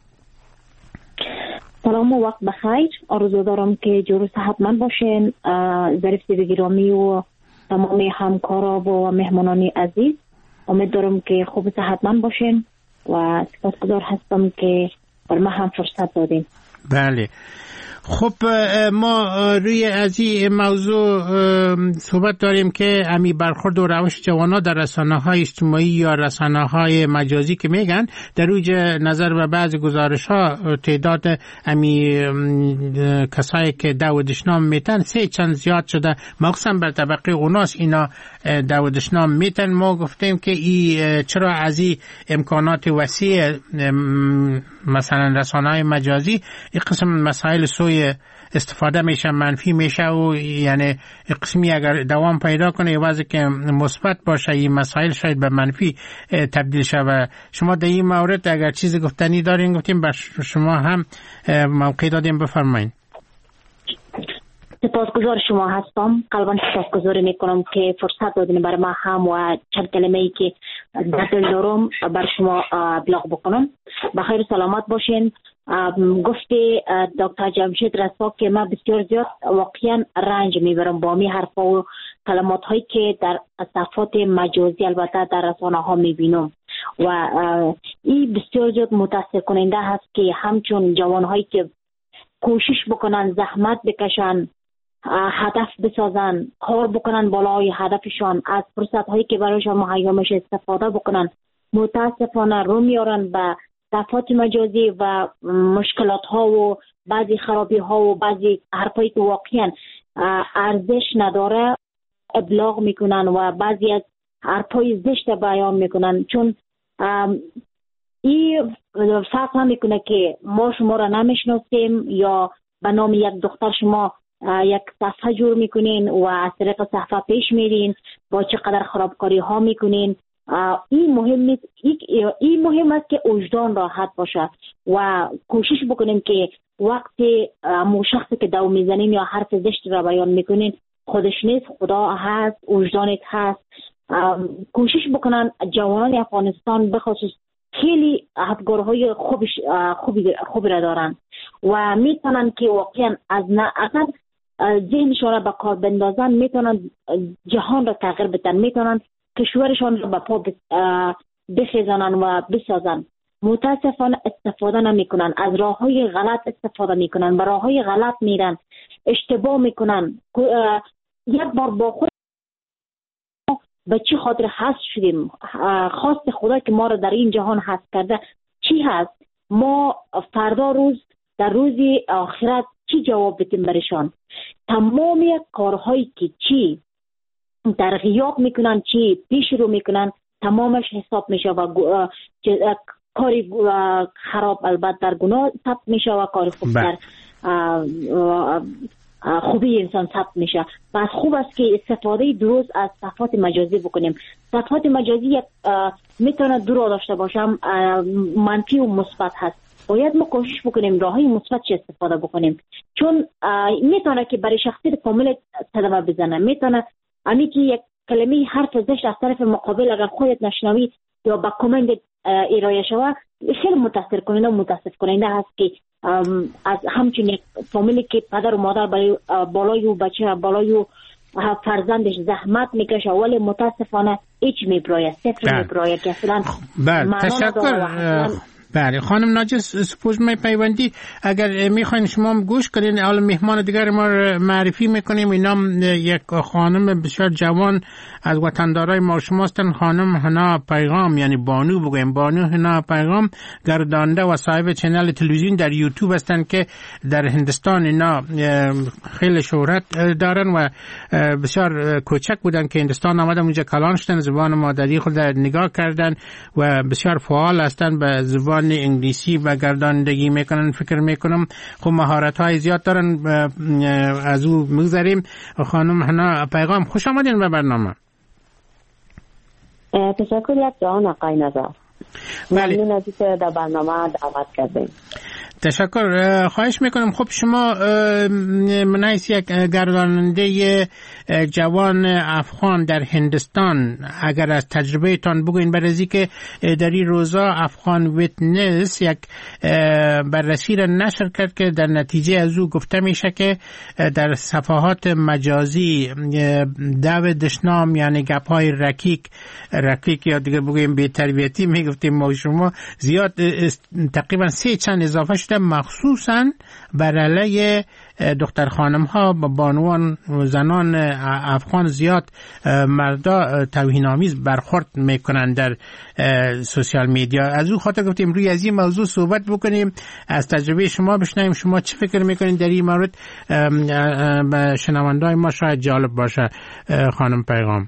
[SPEAKER 6] سلام و وقت بخیر. آرزو دارم که جور صحتمند باشین. ظریف سیدی گرامی و تمام همکارا و مهمانان عزیز، امید دارم که خوب صحتمند باشین و سپاسگزار هستم که بر ما هم فرصت دادین.
[SPEAKER 3] بله. خب ما روی از این موضوع صحبت داریم که امی برخورد و روش جوانا در رسانه‌های اجتماعی یا رسانه‌های مجازی که میگن، در روی نظر به بعض گزارش‌ها تعداد امی کسایی که داودشنام میتن سه چند زیاد شده، مخصوصا بر طبقه اوناس اینا داودشنام میتن. ما گفتیم که ای چرا از این امکانات وسیع مثلا رسانه‌های مجازی این قسم مسائل سوی استفاده میشه، منفی میشه و یعنی قسمی اگر دوام پیدا کنه وضعی که مثبت باشه این مسائل شاید به منفی تبدیل شه. و شما در این مورد اگر چیزی گفتنی دارین گفتیم به شما هم موقع دادیم، بفرمایید.
[SPEAKER 6] سپاسگزار شما هستم، قلبا سپاسگزاری میکنم که فرصت دادین برای ما هم و چند کلمه ای که در دل دارم بر شما ابلاغ بکنم. بخیر سلامت باشین. گفته دکتر جمشید رسا که من بسیار زیاد واقعا رنج میبرم با می حرفا و کلمات هایی که در صفحات مجازی البته در رسانه ها میبینم و این بسیار زیاد متاسف کننده هست که همچون جوان هایی که کوشش بکنن، زحمت بکشن، هدف بسازن، کار بکنن بالای هدفشان، از فرصت هایی که برایشان مهیا میشه استفاده بکنن، متاسفانه رو میارن به صفحات مجازی و مشکلات ها و بعضی خرابی ها و بعضی حرفایی که واقعا ارزش نداره ابلاغ میکنن و بعضی از حرفای زشت بیان میکنن. چون این فرق نمیکنه که ما شما را نمیشناسیم یا به نام یک دختر شما یک صفحه جور میکنین و از طریق صفحه پیش میرین با چقدر خرابکاری ها میکنین. این مهم نیست. این مهم است که وجدان راحت باشه و کوشش بکنیم که وقتی مو شخصی که دو میزنین یا حرف زشت را بیان میکنین خودش نیست، خدا هست، وجدانت هست. کوشش بکنن جوانان افغانستان بخصوص خیلی افکارهای خوبی خوبی خوبی را دارن و میتونن که واقعا از نه اصلا ذهنشان را به کار بندازن میتونن جهان را تغییر بدن، میتونن کشورشان را به پا بخیزانن و بسازن. متاسفانه استفاده نمیکنن، از راههای غلط استفاده میکنن، به راههای غلط میرن، اشتباه میکنن. یک بار با خود به چی خاطر هست شدیم؟ خواست خدا که ما را در این جهان هست کرده چی هست؟ ما فردا روز در روز آخرت چی جواب بدیم برشان؟ تمام کارهایی که چی در غیاب میکنن، چی پیش رو میکنن، تمامش حساب میشه و کاری خراب البته در گناه ثبت میشه و کار خوب در خوبی انسان ثبت میشه. پس خوب است که استفاده درست از صفحات مجازی بکنیم. صفحات مجازی یک میتونه دو راه داشته باشم، منفی و مثبت هست. باید ما کوشش بکنیم راههای مثبت چه استفاده بکنیم، چون میتونه که برای شخصیت کامل صدمه بزنه. میتونه امی که یک کلمه حرف زشت از طرف مقابل اگر خودت نشنوی یا با کامنت ارائه شود خیلی متاثر کننده و متاسف کننده هست که از همچین یک فامیلی که پدر و مادر برای بالای و بچه بالای و فرزندش زحمت میکشه ولی متاسفانه هیچ میبراید صفر میبراید که اصلا
[SPEAKER 3] بله. تشکر. بله خانم ناجس سپوز می پیوندی اگر میخواین شما گوش کنین، حالا مهمان دیگر ما معرفی میکنیم. اینا یک خانم بسیار جوان از وطندارای ما شماستن، خانم حنا پیغام، یعنی بانو بگویم، بانو حنا پیغام، گرداننده و صاحب چنل تلویزیون در یوتیوب هستن که در هندستان اینا خیلی شهرت دارن و بسیار کوچک بودن که هندستان آمدن، اونجا کلان شدن، زبان مادری خود نگاه کردن و بسیار فعال هستن به زبان انگلیسی و گردانندگی میکنن. فکر میکنم خب مهارت های زیاد دارن. از او میگذاریم. خانم حنا پیغام خوش آمدین به برنامه.
[SPEAKER 7] تشکر یک جان آقای نظر. ممنون از اینکه در برنامه دعوت کردین.
[SPEAKER 3] تشکر. خواهش میکنم. خب شما من حیث یک گرداننده جوان افغان در هندستان اگر از تجربه تان بگوین برای که در این روزا افغان ویتنس یک بررسی را نشر کرد که در نتیجه از او گفته میشه که در صفحات مجازی دو دشنام یعنی گپ های رکیک رکیک یا دیگه بگویم بی تربیتی میگفتیم ما شما زیاد تقریبا سه چند اضافه شده مخصوصا بر علیه دختر خانم ها با بانوان و زنان افغان زیاد مردا توهین آمیز برخورد میکنن در سوشال میدیا. از او خاطر گفتیم روی از این موضوع صحبت بکنیم، از تجربه شما بشنویم. شما چه فکر میکنین در این مورد؟ به شنونده‌های ما شاید جالب باشه. خانم پیغام.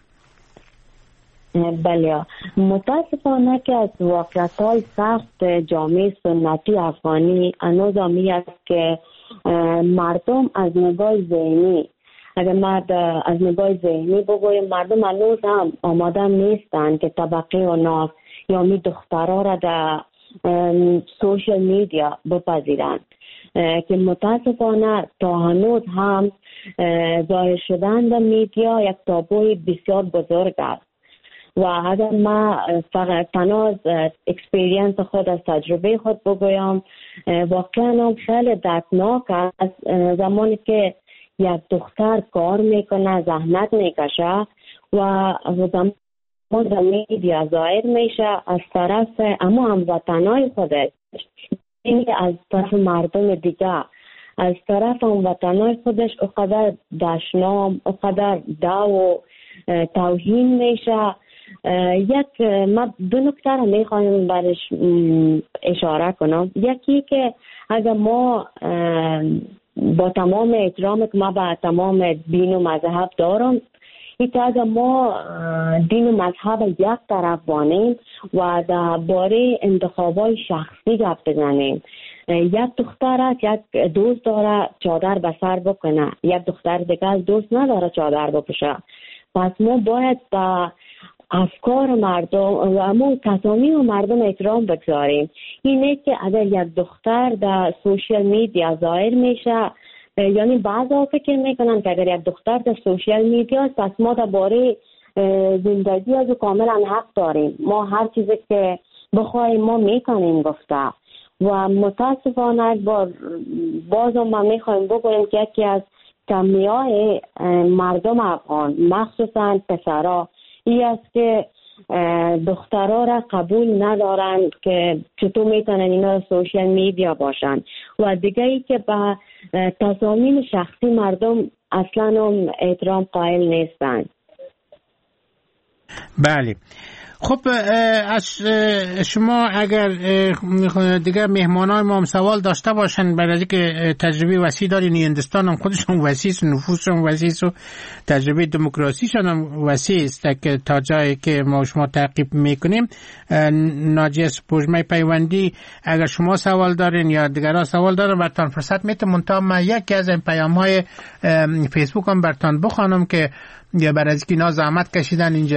[SPEAKER 7] بله، متاسفانه که از واقعیت‌های سخت جامعه سنتی افغانی هنوز همی است که مردم از نگاه ذهنی، اگر مرد از نگاه ذهنی بگویم، مردم هنوز هم آماده نیستند که طبقه و ناف یا می دخترها را در سوشل میدیا بپذیرند که متاسفانه تا هنوز هم ظاهر شدن در میدیا یک تابوی بسیار بزرگ است. و اگر ما فقط تنها از اکسپریانس خود، از تجربه خود بگویم، واقعا هم خیلی دردناک است زمانی که یک دختر کار میکنه، زحمت میکشه و زمان در میدیا ظاهر میشه از طرف اما هموطنای خودش، یعنی از طرف مردم دیگه، از طرف هموطنای خودش اقدر دشنام، اقدر دو و توهین میشه. یک ما دو نکته را میخوایم برش اشاره کنم. یکی که اگر ما با تمام احترام که ما با تمام دین و مذهب دارم، ایتا اگر ما دین و مذهب یک طرف بانیم و درباره انتخابای شخصی گپ بزنیم، یک دختر یک دوست داره چادر به سر بکنه، یک دختر دیگه دوست نداره چادر بپوشه. پس ما باید با افکار مردم و امون تصامیم مردم احترام بگذاریم. اینه که اگر یک دختر در سوشیل میدیا ظاهر میشه، یعنی بعضا فکر میکنن که اگر یک دختر در سوشیل میدیا پس ما درباره زندگی از کاملا حق داریم، ما هر چیزی که بخوایم ما میکنیم گفته. و متاسفانه بار باز ما میخوایم بگویم که یکی از کمیای مردم افغان مخصوصا پسرها ای است که دخترها را قبول ندارن که چطور میتونن اینا سوشل میدیا باشن و دیگه ای که به تصامیم شخصی مردم اصلا هم احترام قائل نیستن.
[SPEAKER 3] بله خب از شما اگر دیگه مهمانای ما هم سوال داشته باشن برای اینکه تجربه وسیع دارین، هندوستان هم خودشون وسیع است، نفوسشون وسیع است و تجربه دموکراسیشون هم وسیع است که تا جایی که ما شما تعقیب میکنیم. ناجیه سپوږمۍ پیوندی اگر شما سوال دارین یا دیگران سوال دارن براتون فرصت میتونم، منتها من یکی از این پیام های فیسبوک هم براتون بخوانم که یا برای از که اینا زحمت کشیدن اینجا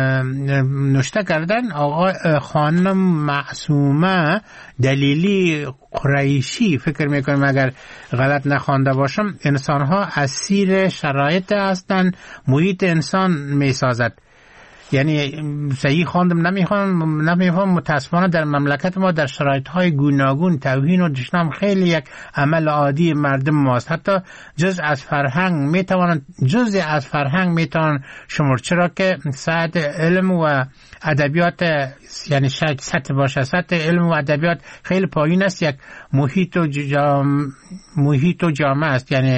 [SPEAKER 3] نوشته کردن. آقا خانم معصومه دلیلی قریشی فکر میکنم اگر غلط نخوانده باشم، انسانها اسیر شرایط هستند، محیط انسان میسازد. یعنی صحیح خواندم نمیخوام نمیفهم متاسفانه در مملکت ما در شرایط‌های گوناگون توهین و دشنام خیلی یک عمل عادی مردم ماست. حتی جز از فرهنگ میتوانند جزء از فرهنگ میتوان شمرد، چرا که سطح علم و ادبیات یعنی شاید سطح باشه سطح علم و ادبیات خیلی پایین است. یک محیط و جام... محیط و جامعه است، یعنی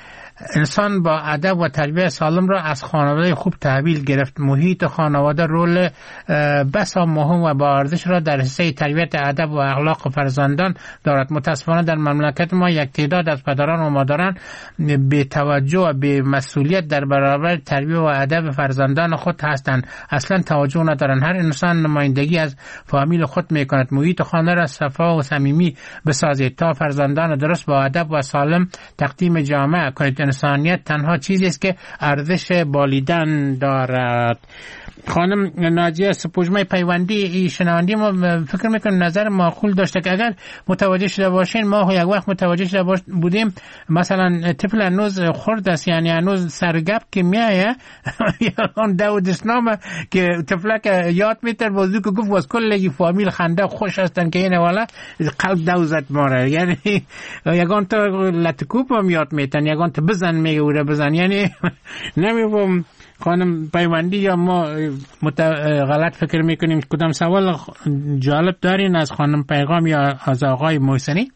[SPEAKER 3] انسان با ادب و تربیت سالم را از خانواده خوب تحویل گرفت. محیط خانواده رول بسا مهم و با ارزش را در حصه تربیت ادب و اخلاق فرزندان دارد. متاسفانه در مملکت ما یک تعداد از پدران و مادران بی توجه و بی مسئولیت در برابر تربیت و ادب فرزندان خود هستند، اصلا توجه ندارند. هر انسان نمایندگی از فامیل خود میکند. محیط خانه را صفا و صمیمی بسازید تا فرزندان درست با ادب و سالم تقدیم جامعه کنید. انسانیت تنها چیزی است که ارزش بالیدن دارد. خانم ناجیه سپوږمۍ پیوندی شنوندی ما فکر میکنم نظر معقول داشته که اگر متوجه شده باشین، ما یک وقت متوجه شده بودیم مثلا طفل هنوز خرد است، یعنی هنوز سرگپ که میایه اون دو دسنامه که طفله که یاد میتر بازو که گفت واز کلگی فامیل خنده خوش هستن که اینه والا قلب دوزت ماره، یعنی یگان تا لطکوب هم یاد میتن، یگان تا بزن میگه او را بزن. یعنی نمیفهم خانم پیوندی یا ما مت... غلط فکر میکنیم. کدام سوال جالب دارین از خانم پیغام یا از آقای محسنی؟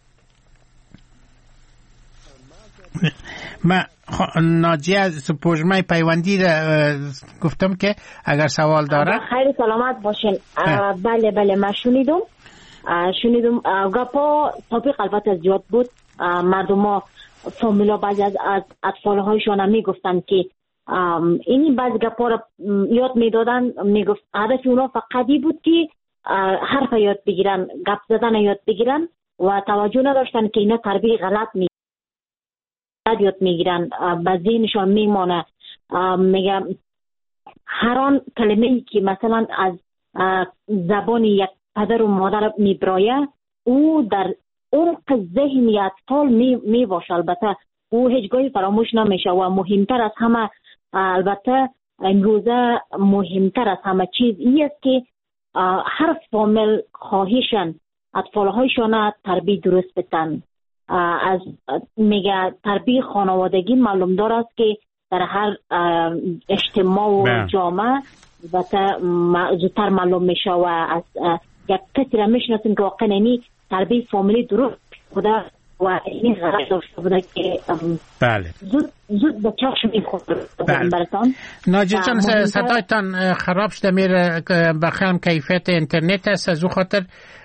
[SPEAKER 3] من خ... ناجیه سپوږمۍ پیوندی را گفتم که اگر سوال داره.
[SPEAKER 6] خیلی سلامت باشین. بله بله من شنیدم شنیدم گپا تاپیق البته زیاد بود. مردم ها فامیلا بعضی از اطفال هایشان هم میگفتن که اینی بعض گپا را یاد میدادن، میگفت هدف اونا فقط بود که حرف یاد بگیرن، گپ زدن یاد بگیرن و توجه نداشتن که اینا تربیت غلط می یاد میگیرن، به ذهنشان میمانه. میگم هر آن کلمه ای که مثلا از زبان یک پدر و مادر میبرایه او در عمق ذهن اطفال می می باشه. البته او هیچگاهی فراموش نمیشه و مهمتر از همه، البته امروزه مهمتر از همه چیز این است که هر فامیل خواهشن اطفالهایشان تربیت درست بدن. از میگه تربیت خانوادگی معلوم دار است که در هر اجتماع و جامعه زودتر معلوم میشه و از یک کسی را میشناسیم که واقعا اینی تربیت فامیلی درست بوده و این غلط داشته بوده که
[SPEAKER 3] بله
[SPEAKER 6] زود زود به چشم میخورد. براتون
[SPEAKER 3] ناجیه جان صدایتان خراب شده میره، بخیرم کیفیت اینترنت است، از او خاطر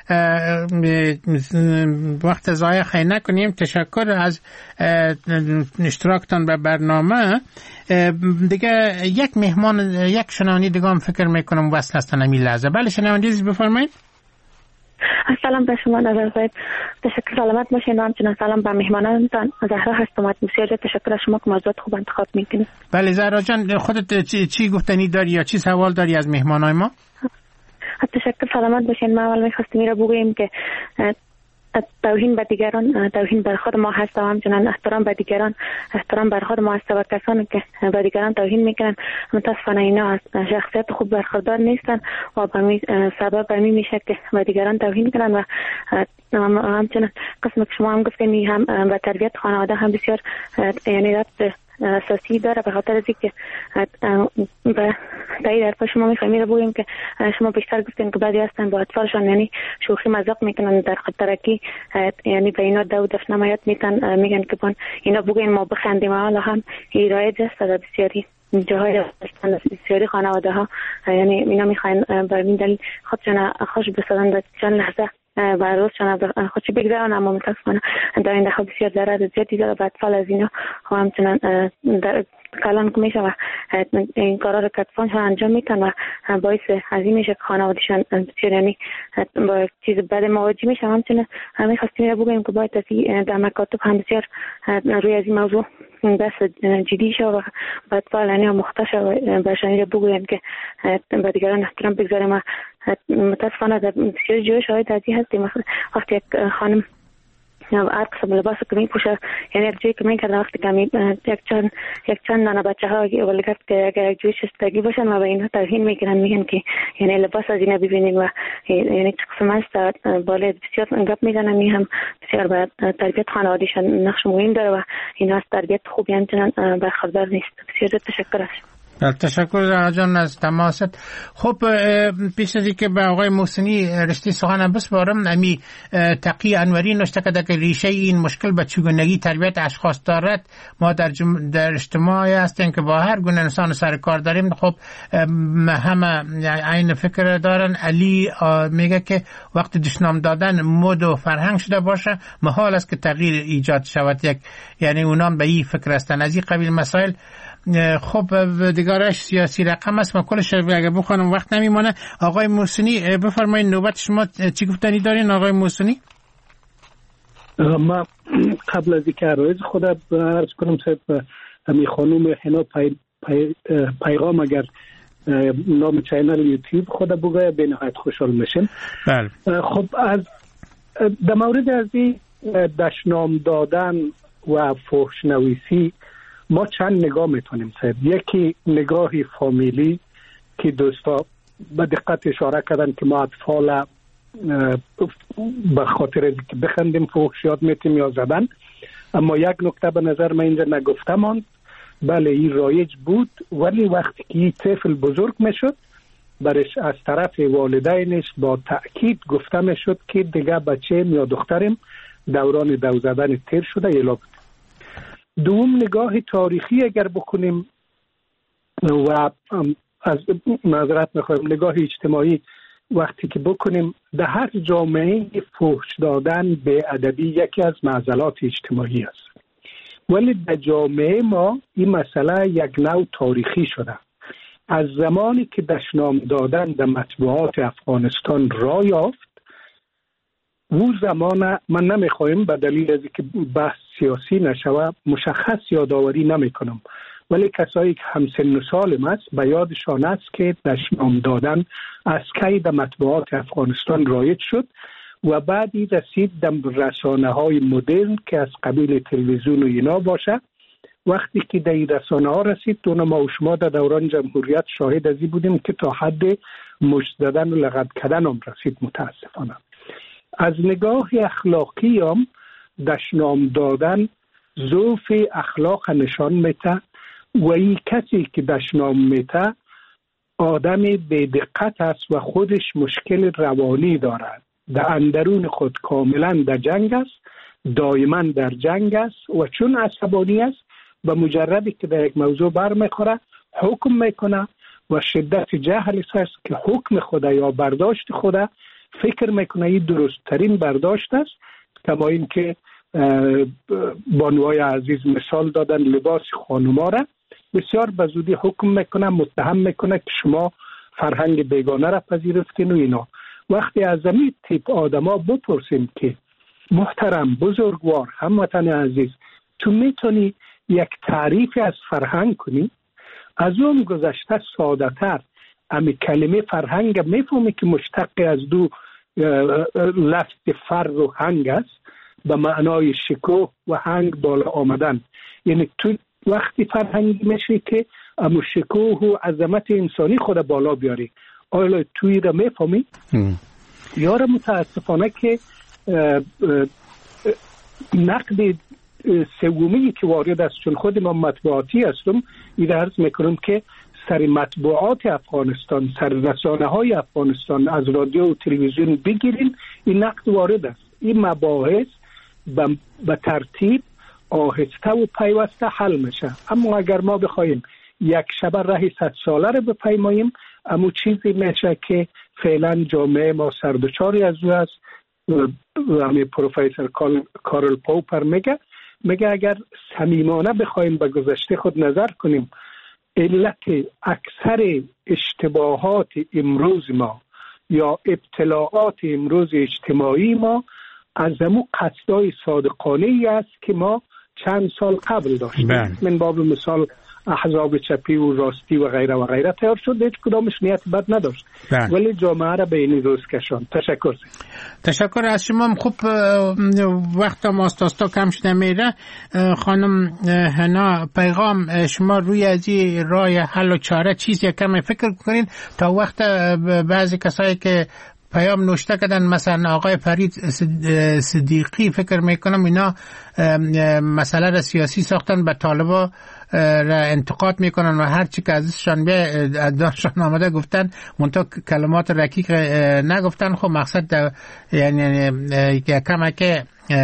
[SPEAKER 3] وقت ضایع خیلی نکنیم. تشکر از اشتراکتان به برنامه. دیگه یک مهمان یک شنوندی دیگه هم فکر میکنم وصل هستن همین لحظه. بله شنوندی بفرمایید.
[SPEAKER 8] سلام به شما نظر صاحب، تشکر سلامت باشین و همچنین سلام به مهمانانتان. زهرا هستم از موسیقی. تشکر از شما که موضوعات خوب انتخاب میکنید.
[SPEAKER 3] بله زهرا جان خودت چی, چی گفتنی داری یا چی سوال داری از مهمانای ما؟
[SPEAKER 8] تشکر سلامت باشین. ما اول میخواستیم این را بگوییم که توهین به دیگران توهین بر خود ما هست و همچنان احترام به دیگران احترام بر خود ما هست و کسانی که به دیگران توهین میکنن متاسفانه اینا از شخصیت خوب برخوردار نیستن و به سبب به می میشه که به دیگران توهین کنن و همچنان قسم که شما هم گفتین هم به تربیت خانواده هم بسیار یعنی ربط اساسی داره به خاطر از اینکه به تایید حرف شما میخوایم رو بگیم که شما بیشتر گفتین که بعضی هستن با اطفالشان یعنی شوخی مذاق میکنن در خطرکی یعنی به اینا دو دفع نمایت میتن میگن که بان اینا بگین ما بخندیم حالا هم رایج است در بسیاری جاهای بسیاری خانواده ها یعنی اینا میخواین بر این دلیل خودشان خوش بسازن در چند لحظه و روزشان خودشی بگذارن اما متاسفانه در این دخل بسیار ضرر زیادی داره به اطفال از اینا و همچنان در کلان که میشه و این کارا رو که اطفالشان انجام میتن و باعث عظیم میشه که خانوادهشان بسیار یعنی با چیز بد مواجه میشه. همچنان همه خواستیم رو بگویم که باید در مکاتب هم بسیار روی از این موضوع دست جدی شد و به اطفال یعنی مختص و برشانی رو بگویم که به دیگران احترام بگذاریم و متاسفانه در بسیار جای شاید ازی هستیم وقتی یک خانم هر قسم لباس که می پوشه یعنی یک جایی که می کرده وقتی که یک چند یک چند دانه بچه ها ولی کرد که اگر یک جوی شستگی باشن و به اینها توهین میکنن میگن که یعنی لباس از اینا ببینید و یعنی چه قسم است بالا بسیار گپ میزنن می هم بسیار به تربیت خانوادهشان نقش مهم داره و اینها از تربیت خوبی همچنان برخوردار نیست. بسیار تشکر است.
[SPEAKER 3] تشکر زهرا جان از تماست. خب پیش از اینکه به آقای محسنی رشته سخنم بسپارم امی تقی انوری نوشته کرده که ریشه این مشکل به چگونگی تربیت اشخاص دارد. ما در جم... در اجتماعی هستیم که با هر گونه انسان سر کار داریم. خب همه عین فکر دارن. علی میگه که وقتی دشنام دادن مد و فرهنگ شده باشه محال است که تغییر ایجاد شود. یک یعنی اونام به این فکر هستن از این قبیل مسائل. خب دیگرش سیاسی رقم است. ما کلش اگه بخونم وقت نمیمانه. آقای محسنی بفرمایید نوبت شما چی گفتنی دارین آقای محسنی؟
[SPEAKER 4] ما قبل از اینکه عرض خودم عرض کنم صاحب همی خانوم حنا پی، پی، پیغام اگر نام چینل یوتیوب خود بگوید به نهایت خوشحال میشیم.
[SPEAKER 3] بله.
[SPEAKER 4] خب از در مورد از این دشنام دادن و فحش نویسی ما چند نگاه میتونیم صاحب. یکی نگاهی فامیلی که دوستا به دقت اشاره کردن که ما اطفال به خاطر اینکه بخندیم فحش یاد میتیم یا زدن. اما یک نکته به نظر من اینجا نگفتم، بله این رایج بود ولی وقتی که این طفل بزرگ میشد برش از طرف والدینش با تأکید گفته میشد که دیگه بچه‌م یا دخترم دوران دو زدن تیر شده یلا بود. دوم نگاه تاریخی اگر بکنیم و از معذرت میخوایم نگاه اجتماعی وقتی که بکنیم در هر جامعه فحش دادن به ادبی یکی از معضلات اجتماعی است، ولی در جامعه ما این مسئله یک نوع تاریخی شده. از زمانی که دشنام دادن در مطبوعات افغانستان را یافت او زمان من نمیخوایم به دلیل از که بحث سیاسی نشوه مشخص یادآوری نمیکنم، ولی کسایی که همسن و سالم است به یادشان است که دشنام دادن از کی در مطبوعات افغانستان رایج شد و بعدی رسید در رسانه های مدرن که از قبیل تلویزیون و اینا باشه. وقتی که در این رسانه ها رسید دونه ما و شما در دوران جمهوریت شاهد ازی بودیم که تا حد مشت زدن و لغت کردن هم رسید. متاسفانه از نگاه اخلاقی هم دشنام دادن ضعف اخلاق نشان میده و این کسی که دشنام میده آدم بی‌دقت است و خودش مشکل روانی دارد، در اندرون خود کاملا در جنگ است، دائما در جنگ است و چون عصبانی است به مجردی که در یک موضوع بر میخوره حکم میکنه و شدت جهل است که حکم خدا یا برداشت خدا فکر میکنه این درست ترین برداشت است. کما این که بانوای عزیز مثال دادن لباس خانوما را بسیار به زودی حکم میکنه، متهم میکنه که شما فرهنگ بیگانه را پذیرفتین و اینا. وقتی از این تیپ آدما بپرسیم که محترم بزرگوار هموطن عزیز تو میتونی یک تعریف از فرهنگ کنی، از اون گذشته ساده تر امی کلمه فرهنگ میفهمی که مشتق از دو لفظ فر و هنگ است، به معنای شکوه و هنگ بالا آمدن. یعنی تو وقتی فرهنگی میشه که امو شکوه و عظمت انسانی خود بالا بیاری. آیا توی را میفهمی؟ یاره متاسفانه که نقد سومی که وارد است، چون خود ما مطبوعاتی هستم، این عرض میکنم که سر مطبوعات افغانستان، سر رسانه های افغانستان، از رادیو و تلویزیون بگیرین، این نقد وارد است. این مباحث به ترتیب آهسته و پیوسته حل میشه. اما اگر ما بخوایم یک شب راه صد ساله رو بپیماییم، اما چیزی میشه که فعلا جامعه ما سردچاری از او است. همین پروفسور کارل پوپر میگه میگه اگر صمیمانه بخوایم به گذشته خود نظر کنیم، علت اکثر اشتباهات امروز ما یا ابتلاعات امروز اجتماعی ما از همون قصدای صادقانه ای است که ما چند سال قبل داشتیم. من باب مثال احزاب چپی و راستی و غیره و غیره تیار شد، هیچ کدامش نیت بد نداشت، بله. ولی جامعه را به این روز کشان. تشکر
[SPEAKER 3] تشکر از شما. خوب وقت ماستاستا کم شده میره. خانم هنا پیغام، شما روی از این راه حل و چاره چیزی کم فکر کنین تا وقت بعضی کسایی که پیام نوشته کردن، مثلا آقای فرید صدیقی، فکر میکنم اینا مسئله را سیاسی ساختن، به طالبا را انتقاد میکنن و هر چی که ازشان به داشتن آمده گفتن، منتها کلمات رکیک نگفتن. خب مقصد یعنی کمه که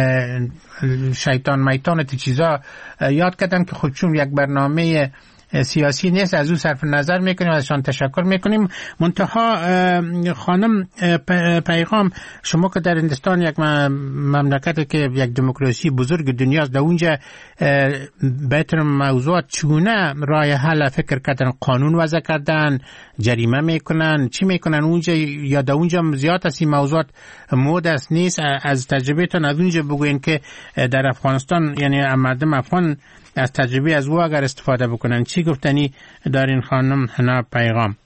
[SPEAKER 3] شیطان میتان تی چیزا یاد کردن که خودشون یک برنامه سیاسی نیست، از او صرف نظر میکنیم، ازشان تشکر میکنیم. منتها خانم پیغام، شما که در هندوستان یک مملکت که یک دموکراسی بزرگ دنیاست، در اونجا بهتر موضوعات چگونه راه حل فکر کردن؟ قانون وضع کردن، جریمه میکنن، چی میکنن اونجا؟ یا در اونجا زیاد از این موضوعات مود است نیست؟ از تجربهتون از اونجا بگوین که در افغانستان، یعنی مردم افغان از تجربه از او اگر استفاده بکنن، چی گفتنی دارین خانم هنا پیغام؟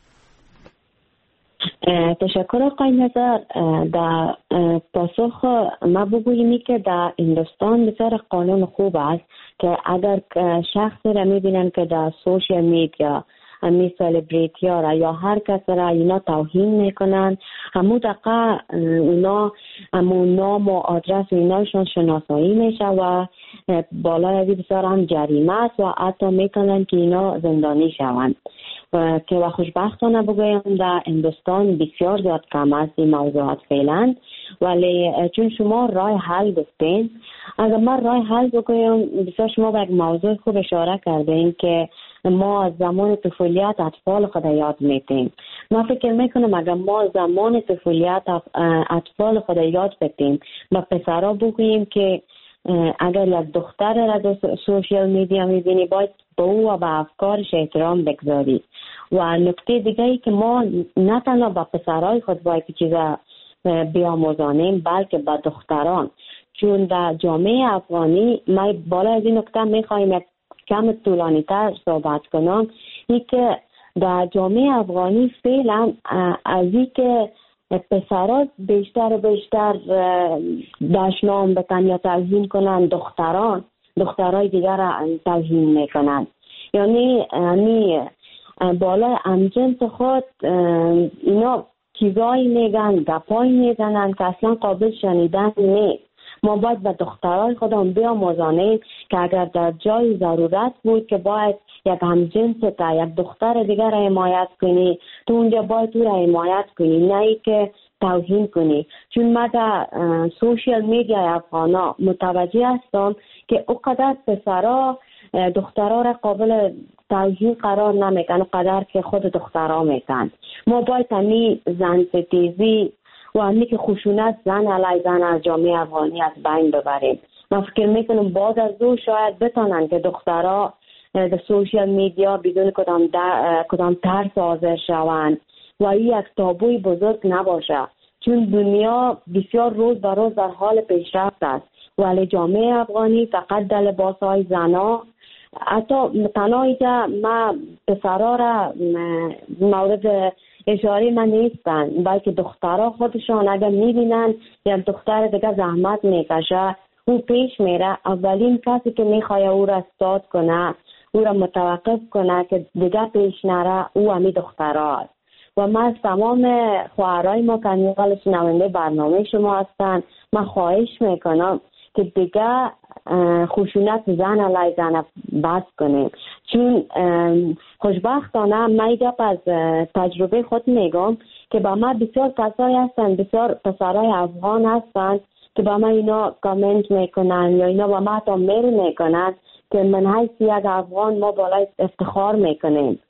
[SPEAKER 7] تشکر آقای نظر. در پاسخ ما بگوییم که در هندوستان بسیار قانون خوب است که اگر شخصی را میبینن که در سوشیال میدیا امی سلبریتی ها را یا هر کس را اینا توهین میکنن، همون دقیقه اونا همون نام و آدرس و ایناشون شناسایی میشه و بالای ازی بسیار هم جریمه است و حتی میکنن که اینا زندانی شوند. که و خوشبختانه بگویم در هندوستان بسیار زیاد کم است این موضوعات فعلا، ولی چون شما راه حل گفتین، اگر من راه حل بگویم، بسیار شما به یک موضوع خوب اشاره کردین که ما از زمان طفولیت اطفال خود یاد میتیم. من فکر میکنم اگر ما زمان طفولیت اطفال خود یاد بتیم و پسرها بگوییم که اگر یک دختر را در سوشیال میدیا میبینی، باید به او و به افکارش احترام بگذاری. و نکته دیگه ای که ما نه تنها به پسرهای خود باید چیزا بیاموزانیم، بلکه به دختران. چون در جامعه افغانی ما بالا از این نکته میخوایم یک کم طولانی تر صحبت کنم، این که در جامعه افغانی فعلا از این که پسرها بیشتر و بیشتر دشنام بکن یا توهین کنن، دختران دخترای دیگر را توهین میکنن. یعنی یعنی بالای همجنس خود اینا چیزایی میگن، گپایی میزنن که اصلا قابل شنیدن نیست. ما باید به دخترای خودمون بیاموزانیم که اگر در جای ضرورت بود که باید یک همجنس تا یک دختر دیگر را حمایت کنی، تو اونجا باید تو را حمایت کنی، نه ای که توهین کنی. چون ما در سوشیال میدیا افغانا متوجه هستم که اقدر پسرها دخترها را قابل توهین قرار نمیکنن قدر که خود دخترها میکنن. ما باید همی زن ستیزی و همی که خشونت زن علی زن از جامعه افغانی از بین ببریم. من فکر میکنم بعد از دو شاید بتانن که دخترها در سوشیال میدیا بدون کدام, کدام ترس حاضر شوند و این یک تابوی بزرگ نباشه. چون دنیا بسیار روز به روز در حال پیشرفت است، ولی جامعه افغانی فقط در لباسهای زنا، حتی تنهایی که ما پسرها را مورد اشاره من نیستن، بلکه دخترها خودشان اگر میبینن یک دختر دیگه زحمت میکشه او پیش میره، اولین کسی که میخواد او را استاد کنه، او را متوقف کنه که دیگه پیش نره، او همی دخترها. و من از تمام خواهرای ما که میقال شنونده برنامه شما هستن، من خواهش میکنم که دیگه خشونت زن علیه زن بس کنیم، چون خوشبختانه من گپ از تجربه خود میگم که با من بسیار کسایی هستن، بسیار پسرای افغان هستن که با من اینا کامنت میکنن یا اینا با من تا میل میکنن که من حیث یک افغان ما بالای افتخار میکنیم،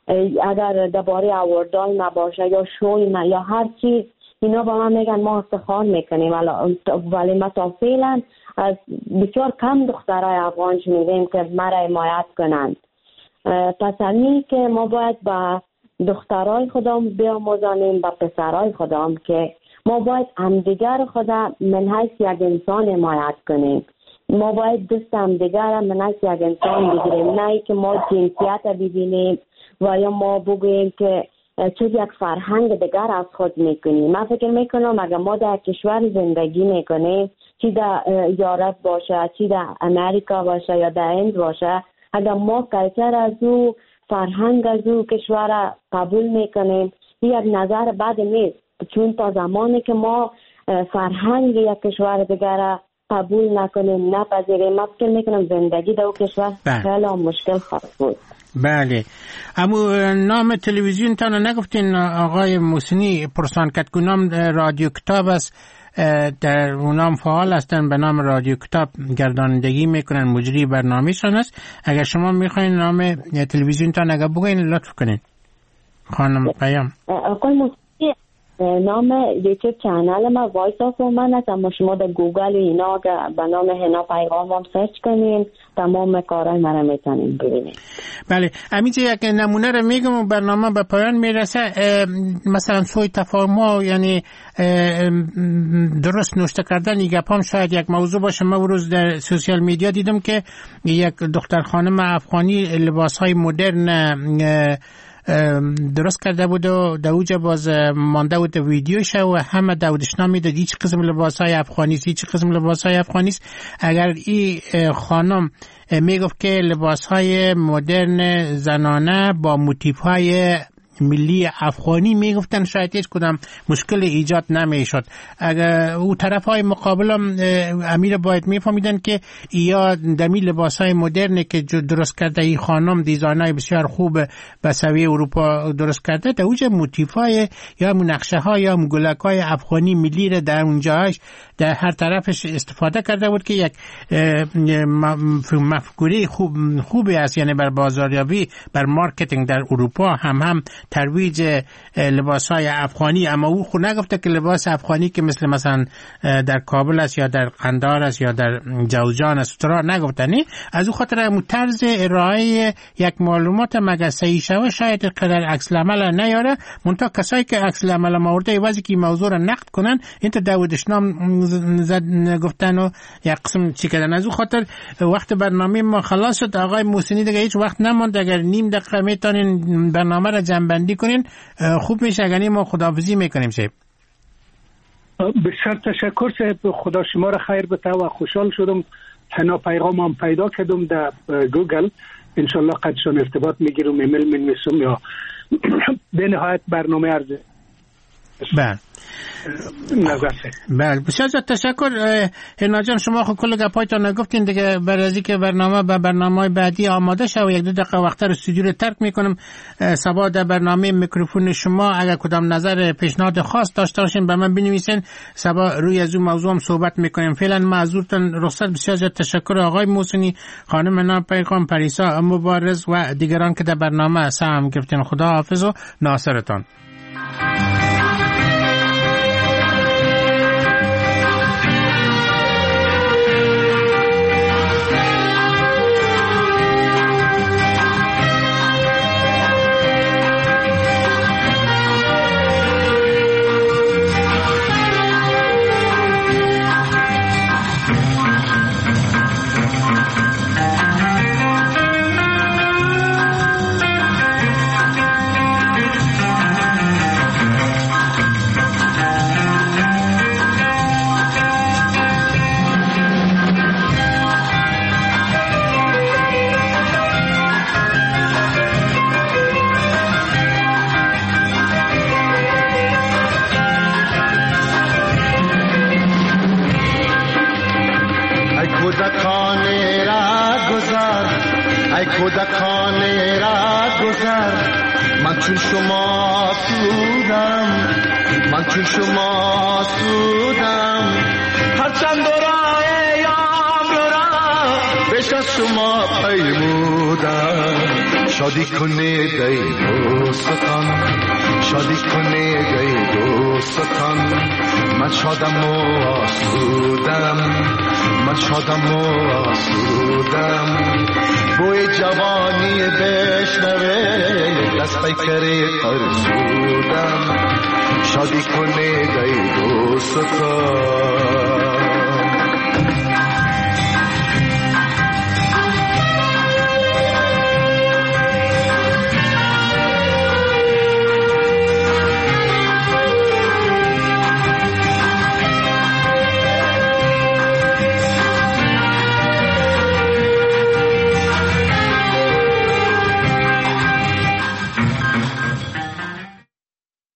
[SPEAKER 7] اگر درباره اوردای ما باشه یا شوی ما یا هر چیز اینا با من میگن ما افتخار میکنیم، ولی ما تا فعلا از بسیار کم دخترای افغان شنیدیم که مرا حمایت کنند. پس همین که ما باید با دخترای خودم بیاموزانیم، با پسرای خودم که ما باید همدیگر خدا من حیث یک انسان حمایت کنیم، ما باید دست همدیگر من حیث یک انسان بگیریم، نه که ما جنسیت ببینیم و یا ما بگوییم که چون یک فرهنگ دیگر از خود میکنیم. من فکر میکنم اگر ما در کشور زندگی میکنیم، چی در یورپ باشه، چی در امریکا باشه یا در هند باشه، اگر ما کلچر از او، فرهنگ از او کشور قبول میکنیم، یک نظر بد نیست، چون تا زمانی که ما فرهنگ یک کشور دیگر قبول نکنیم، نپذیریم، من فکر میکنم زندگی در او کشور خیلی مشکل خواهد بود.
[SPEAKER 3] بله. اما نام تلویزیون تان نگفتین آقای محسنی؟ پرسان کد که نام رادیو کتاب است، در اونام فعال هستن، به نام رادیو کتاب گردانندگی میکنن، مجری برنامه شان است. اگر شما میخواین نام تلویزیون تان اگر بگوین لطف کنین خانم پیام.
[SPEAKER 7] آقای محسنی نام یوتیوب چنل ما وایس آف وومن است، اما شما در گوگل اینا به نام هنا پیغام هم سرچ کنین، تمام کارهای مرا میتونین ببینین.
[SPEAKER 3] بله. همینجا یک نمونه رو میگم و برنامه به پایان میرسه. مثلا سوی تفاهم ها، یعنی درست نوشته کردن این گپ هم شاید یک موضوع باشه. من روز در سوشیال میدیا دیدم که یک دختر خانم افغانی لباس های مدرن درست کرده بود و در اوجه باز مانده بود ویدیوش و همه دودشنا میداد هیچ قسم لباس های افغانیست، هیچ قسم لباس های افغانیست. اگر این خانم میگفت که لباس های مدرن زنانه با موتیف های ملی افغانی میگفتن، شاید هیچ کدام مشکل ایجاد نمیشد. اگر او طرف های مقابل هم امیر باید میفهمیدن که یا دمی لباس های مدرن که درست کرده این خانم، دیزاین های بسیار خوب به سویه اروپا درست کرده، در اوج موتیف های یا منقشه های یا گلک های افغانی ملی را در اونجاش در هر طرفش استفاده کرده بود که یک مفکوره خوب خوبی است، یعنی بر بازاریابی، بر مارکتینگ در اروپا هم هم ترویج لباس‌های افغانی. اما او خود نگفته که لباس افغانی که مثل مثلا در کابل است یا در قندهار است یا در جوزجان است را نگفته. نه، از او خاطر هم طرز ارائه یک معلومات مگه صحیح شوه شاید قدر عکس العمل نیاره، منتها کسایی که عکس العمل مورده واسه که موضوع را نقد کنن اینت داودش نام زد گفتن و یک قسم چی کردن. از او خاطر وقت برنامه ما خلاص شد. آقای محسنی دیگه هیچ وقت نموند، اگر نیم دقیقه میتونین برنامه را جمع بندی کنین خوب میشه. اگر ما خداحافظی میکنیم صاحب.
[SPEAKER 4] بسیار تشکر صاحب، خدا شما را خیر بده و خوشحال شدم حنا پیغام هم پیدا کردم در گوگل. انشالله قدشان ارتباط میگیرم، ایمیل منویسم یا به نهایت برنامه ارزه.
[SPEAKER 3] بله بله بسیار زیاد تشکر. هنا جان شما خود کل گپایتان نگفتین دیگه، برای از اینکه برنامه به برنامه بعدی آماده شه و یک دو دقیقه وقتر استودیو رو ترک میکنم. صبا در برنامه میکروفون شما اگر کدام نظر پیشنهاد خاص داشته باشین به من بنویسین، صبا روی از اون موضوع هم صحبت میکنیم. فعلا معذورتان رخصت. بسیار زیاد تشکر آقای محسنی، خانم هنا پیغام، پریسا مبارز و دیگران که در برنامه سهم گرفتین. خدا حافظ و ناصرتان.
[SPEAKER 9] من چون شما سودم، من چون شما سودم، هرچند دورای یام را بیش از شما پیمودم. شادی کنه دی دوستان، شادی کنه دی دوستان، من شادم و آسودم، من شادم و آسودم. بوی جوانی بشنوه دست پیکره فرسودم. شادی کنه دی دوستان.